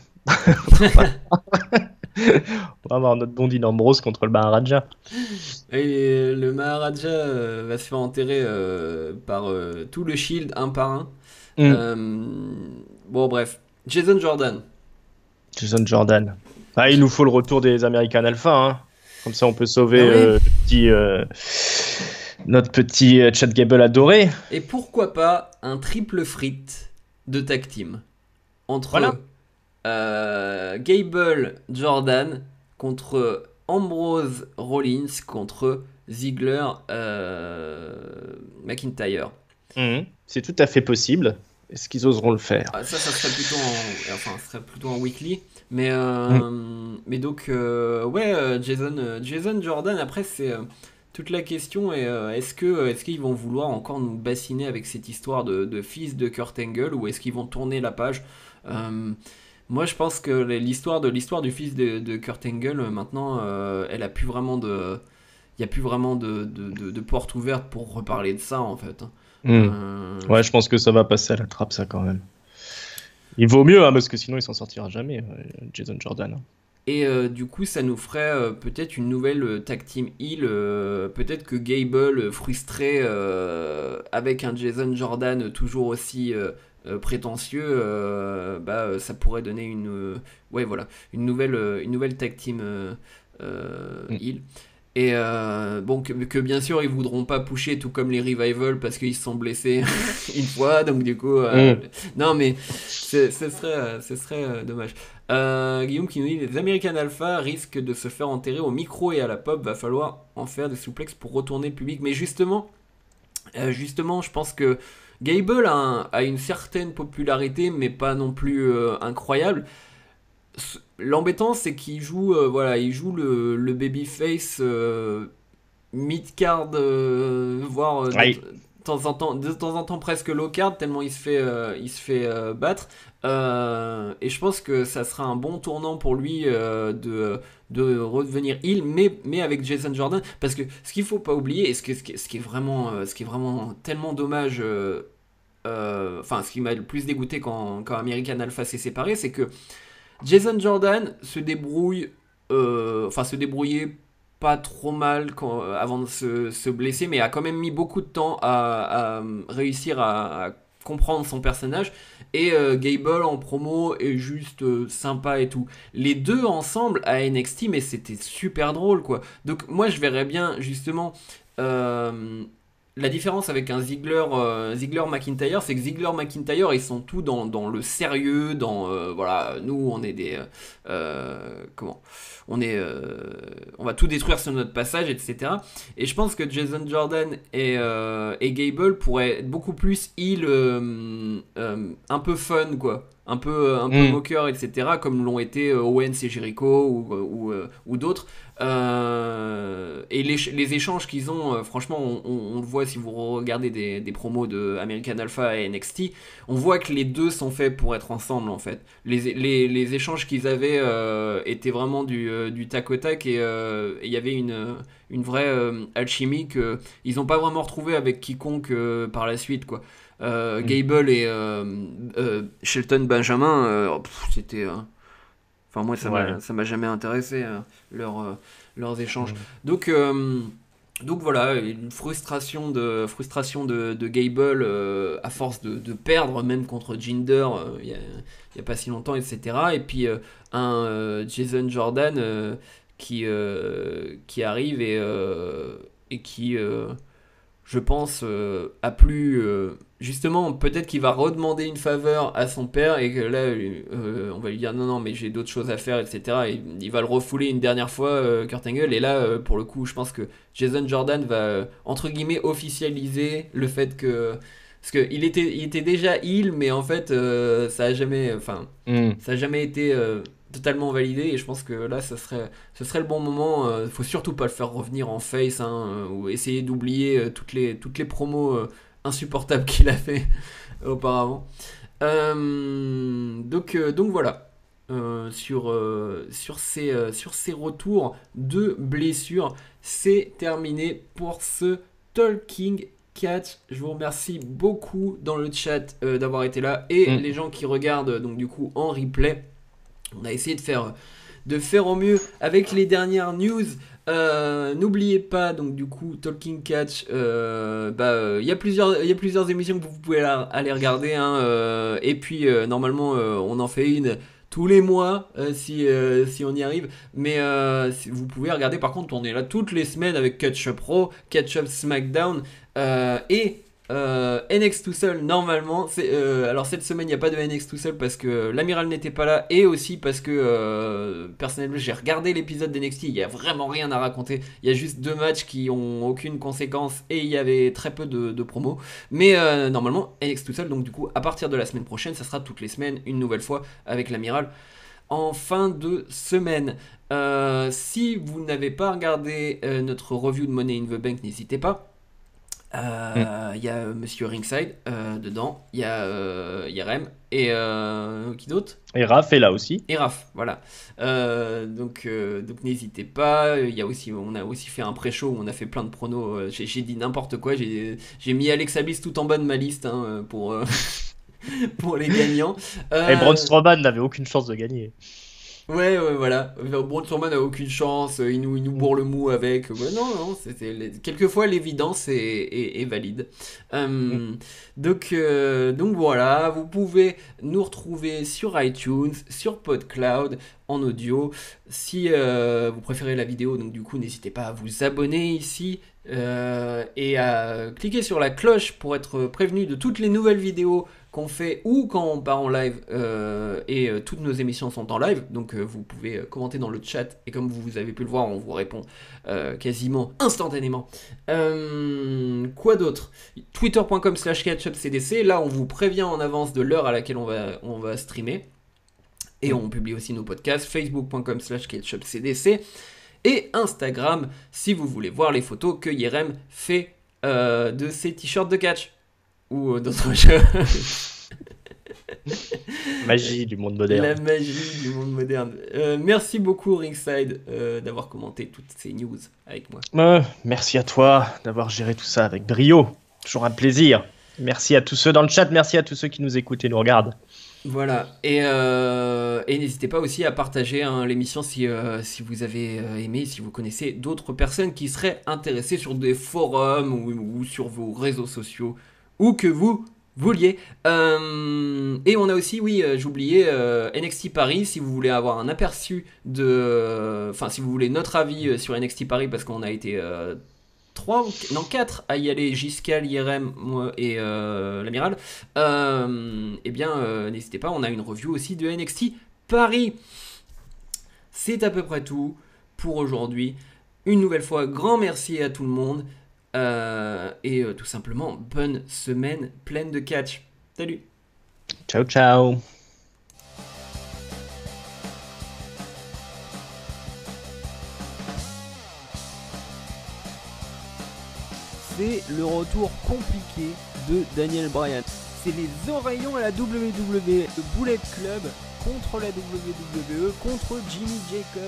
On va avoir notre bon Dean Ambrose contre le Maharaja. Et le Maharaja euh, va se faire enterrer euh, par euh, tout le Shield un par un. Hmm. Euh, bon, bref. Jason Jordan. Jason Jordan. Ah, il nous faut le retour des American Alpha, hein. Comme ça, on peut sauver Ah oui. euh, le petit, euh, notre petit euh, Chad Gable adoré. Et pourquoi pas un triple frite de tag team entre Voilà. euh, Gable Jordan contre Ambrose Rollins contre Ziggler euh, McIntyre. Mhm. C'est tout à fait possible. Est-ce qu'ils oseront le faire? Ah, ça, ça serait plutôt en, enfin, ça serait plutôt en weekly. Mais, euh, Mhm. mais donc, euh, ouais, euh, Jason, euh, Jason Jordan, après, c'est, euh, toute la question est euh, est-ce que est-ce qu'ils vont vouloir encore nous bassiner avec cette histoire de, de fils de Kurt Angle ou est-ce qu'ils vont tourner la page. Euh, Moi, je pense que l'histoire de l'histoire du fils de, de Kurt Angle euh, maintenant, euh, elle a plus vraiment de, il y a plus vraiment de, de, de, de porte ouverte pour reparler de ça en fait. Hmm. Euh, Ouais, je pense que ça va passer à la trappe, ça, quand même. Il vaut mieux, hein, parce que sinon il s'en sortira jamais, euh, Jason Jordan. Et euh, du coup, ça nous ferait euh, peut-être une nouvelle euh, tag team heel. euh, peut-être que Gable, euh, frustré euh, avec un Jason Jordan toujours aussi euh, euh, prétentieux, euh, bah, euh, ça pourrait donner une, euh, ouais, voilà, une nouvelle, euh, une nouvelle tag team euh, euh, Mm. heel. Et euh, bon, que, que bien sûr, ils voudront pas pusher tout comme les Revival parce qu'ils se sont blessés une fois, donc du coup, euh, Mm. non mais ce ce serait, euh, ce serait euh, dommage. Euh, Guillaume qui nous dit les American Alpha risquent de se faire enterrer au micro et à la pop, va falloir en faire des souplexes pour retourner le public. Mais justement, euh, justement, je pense que Gable a, un- a une certaine popularité, mais pas non plus euh, incroyable. S- L'embêtant, c'est qu'il joue, euh, voilà, il joue le, le babyface euh, mid-card, euh, voire euh, de, de Ouais. temps en temps, de temps en temps presque low-card, tellement il se fait, euh, il se fait euh, battre. Euh, et je pense que ça sera un bon tournant pour lui euh, de, de redevenir heel, mais, mais avec Jason Jordan. Parce que ce qu'il faut pas oublier, et ce, que, ce, qui, ce qui est vraiment, euh, ce qui est vraiment tellement dommage, euh, euh, enfin, ce qui m'a le plus dégoûté quand, quand American Alpha s'est séparé, c'est que Jason Jordan se débrouille, euh, enfin se débrouillait pas trop mal quand- euh, avant de se, se blesser, mais a quand même mis beaucoup de temps à, à réussir à, à comprendre son personnage. Et euh, Gable en promo est juste euh, sympa et tout. Les deux ensemble à N X T, mais c'était super drôle quoi. Donc moi je verrais bien justement. euh, la différence avec un Ziggler, euh, Ziggler McIntyre, c'est que Ziggler McIntyre, ils sont tous dans, dans le sérieux, dans euh, voilà, nous on est des euh, euh, comment, on est, euh, on va tout détruire sur notre passage, et cetera. Et je pense que Jason Jordan et, euh, et Gable pourraient être beaucoup plus heel, euh, euh, un peu fun quoi, un peu un peu Mm. moqueur, et cetera. Comme l'ont été euh, Owens et Jericho ou ou, euh, ou d'autres. Euh, et les, les échanges qu'ils ont, euh, franchement, on, on- on le voit si vous regardez des, des promos de American Alpha et N X T, on voit que les deux sont faits pour être ensemble en fait. Les, les, les échanges qu'ils avaient euh, étaient vraiment du, euh, du tac au tac et euh, et il y avait une, une vraie euh, alchimie qu'ils n'ont pas vraiment retrouvé avec quiconque euh, par la suite quoi. Euh, Mm. Gable et euh, euh, Shelton Benjamin, euh, pff, c'était. euh, Enfin, moi, ça Ouais. m'a, ça m'a jamais intéressé, euh, leur, euh, leurs échanges. Mm. Donc, euh, donc voilà, une frustration de, frustration de, de Gable euh, à force de, de perdre, même contre Jinder, euh, il y a, il y a pas si longtemps, et cetera. Et puis, euh, un euh, Jason Jordan euh, qui, euh, qui arrive et, euh, et qui, euh, je pense, euh, a plus. euh, justement, peut-être qu'il va redemander une faveur à son père et que là, euh, on va lui dire non, non, mais j'ai d'autres choses à faire, et cetera. Et il va le refouler une dernière fois, euh, Kurt Angle. Et là, euh, pour le coup, je pense que Jason Jordan va, euh, entre guillemets, officialiser le fait que. Parce qu'il était, il était déjà heel, mais en fait, euh, ça a jamais. Enfin, Mm. ça a jamais été euh, totalement validé et je pense que là ce serait, ce serait le bon moment. Euh, faut surtout pas le faire revenir en face hein, euh, ou essayer d'oublier euh, toutes, les, toutes les promos euh, insupportables qu'il a fait auparavant. Euh, donc, euh, donc voilà. Euh, sur, euh, sur, ces, euh, sur ces retours de blessures, c'est terminé pour ce Talking Catch. Je vous remercie beaucoup dans le chat euh, d'avoir été là et Mm. les gens qui regardent euh, donc du coup en replay. On a essayé de faire, de faire au mieux avec les dernières news. Euh, N'oubliez pas donc du coup Talking Catch. euh, bah, euh, il y a plusieurs, il y a plusieurs émissions que vous pouvez la- aller regarder. Hein, euh, et puis euh, normalement euh, on en fait une tous les mois euh, si, euh, si on y arrive. Mais euh, si- vous pouvez regarder. Par contre, on est là toutes les semaines avec Catch Up Raw, Catch Up SmackDown euh, et euh, N X tout seul normalement. C'est, euh, alors cette semaine il n'y a pas de N X tout seul parce que l'amiral n'était pas là et aussi parce que euh, personnellement j'ai regardé l'épisode d'N X T. Il y a vraiment rien à raconter. Il y a juste deux matchs qui ont aucune conséquence et il y avait très peu de, de promos. Mais euh, normalement N X tout seul. Donc du coup à partir de la semaine prochaine, ça sera toutes les semaines une nouvelle fois avec l'amiral. en fin de semaine. Euh, si vous n'avez pas regardé euh, notre review de Money in the Bank, n'hésitez pas. Il euh, mm. y a euh, Monsieur Ringside euh, dedans, il y a euh, Yerem et euh, qui d'autre? Et Raph est là aussi. Et Raph, voilà. Euh, donc, euh, donc n'hésitez pas. Il y a aussi, on a aussi fait un pré-show où on a fait plein de pronos. J'ai, j'ai dit n'importe quoi. J'ai, j'ai mis Alexa Bliss tout en bas de ma liste hein, pour euh, pour les gagnants. Euh... Et Braun Strowman n'avait aucune chance de gagner. Ouais, ouais, voilà. Braun Strowman n'a aucune chance, il nous, il nous bourre le mou avec. Ouais, non, non, c'était... quelquefois l'évidence est, est, est valide. Euh, mm. donc, euh, donc voilà, vous pouvez nous retrouver sur iTunes, sur PodCloud, en audio. Si euh, vous préférez la vidéo, donc du coup, n'hésitez pas à vous abonner ici. Euh, et à cliquer sur la cloche pour être prévenu de toutes les nouvelles vidéos qu'on fait ou quand on part en live euh, et euh, toutes nos émissions sont en live, donc euh, vous pouvez euh, commenter dans le chat et comme vous avez pu le voir on vous répond euh, quasiment instantanément. Euh, quoi d'autre? Twitter point com slash ketchup C D C, là on vous prévient en avance de l'heure à laquelle on va, on va streamer et on publie aussi nos podcasts. Facebook point com slash ketchup C D C et Instagram si vous voulez voir les photos que Yerem fait euh, de ses t-shirts de catch ou d'autres jeux. Magie du monde moderne. La magie du monde moderne. Euh, merci beaucoup Ringside euh, d'avoir commenté toutes ces news avec moi. Euh, merci à toi d'avoir géré tout ça avec brio. Toujours un plaisir. Merci à tous ceux dans le chat, merci à tous ceux qui nous écoutent et nous regardent. Voilà, et, euh, et n'hésitez pas aussi à partager hein, l'émission si, euh, si vous avez aimé, si vous connaissez d'autres personnes qui seraient intéressées sur des forums ou, ou sur vos réseaux sociaux, ou que vous vouliez. Euh, et on a aussi, oui, euh, j'oubliais, euh, N X T Paris, si vous voulez avoir un aperçu de... Enfin, euh, si vous voulez notre avis euh, sur N X T Paris, parce qu'on a été... Euh, trois, non quatre à y aller, Giscal, Yerem, moi et euh, l'amiral, euh, eh bien euh, n'hésitez pas, on a une review aussi de N X T Paris. C'est à peu près tout pour aujourd'hui. Une nouvelle fois, grand merci à tout le monde euh, et euh, tout simplement bonne semaine pleine de catch. Salut. Ciao ciao. C'est le retour compliqué de Daniel Bryan. C'est les oreillons à la W W E, le Bullet Club contre la W W E, contre Jimmy Jacobs.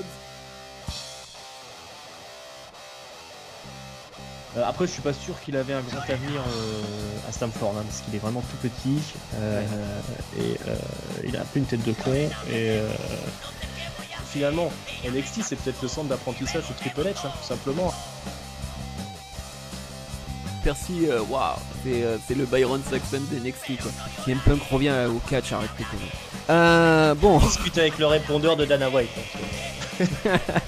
Euh, après, je suis pas sûr qu'il avait un grand avenir euh, à Stamford, hein, parce qu'il est vraiment tout petit euh, ouais. et euh, il a un peu une tête de con. Et euh, finalement, N X T c'est peut-être le centre d'apprentissage de Triple H, hein, tout simplement. Percy, waouh, wow, c'est, euh, c'est le Byron Saxton d'N X T quoi. C M Punk revient au catch, arrête de euh, bon. Discute avec le répondeur de Dana White.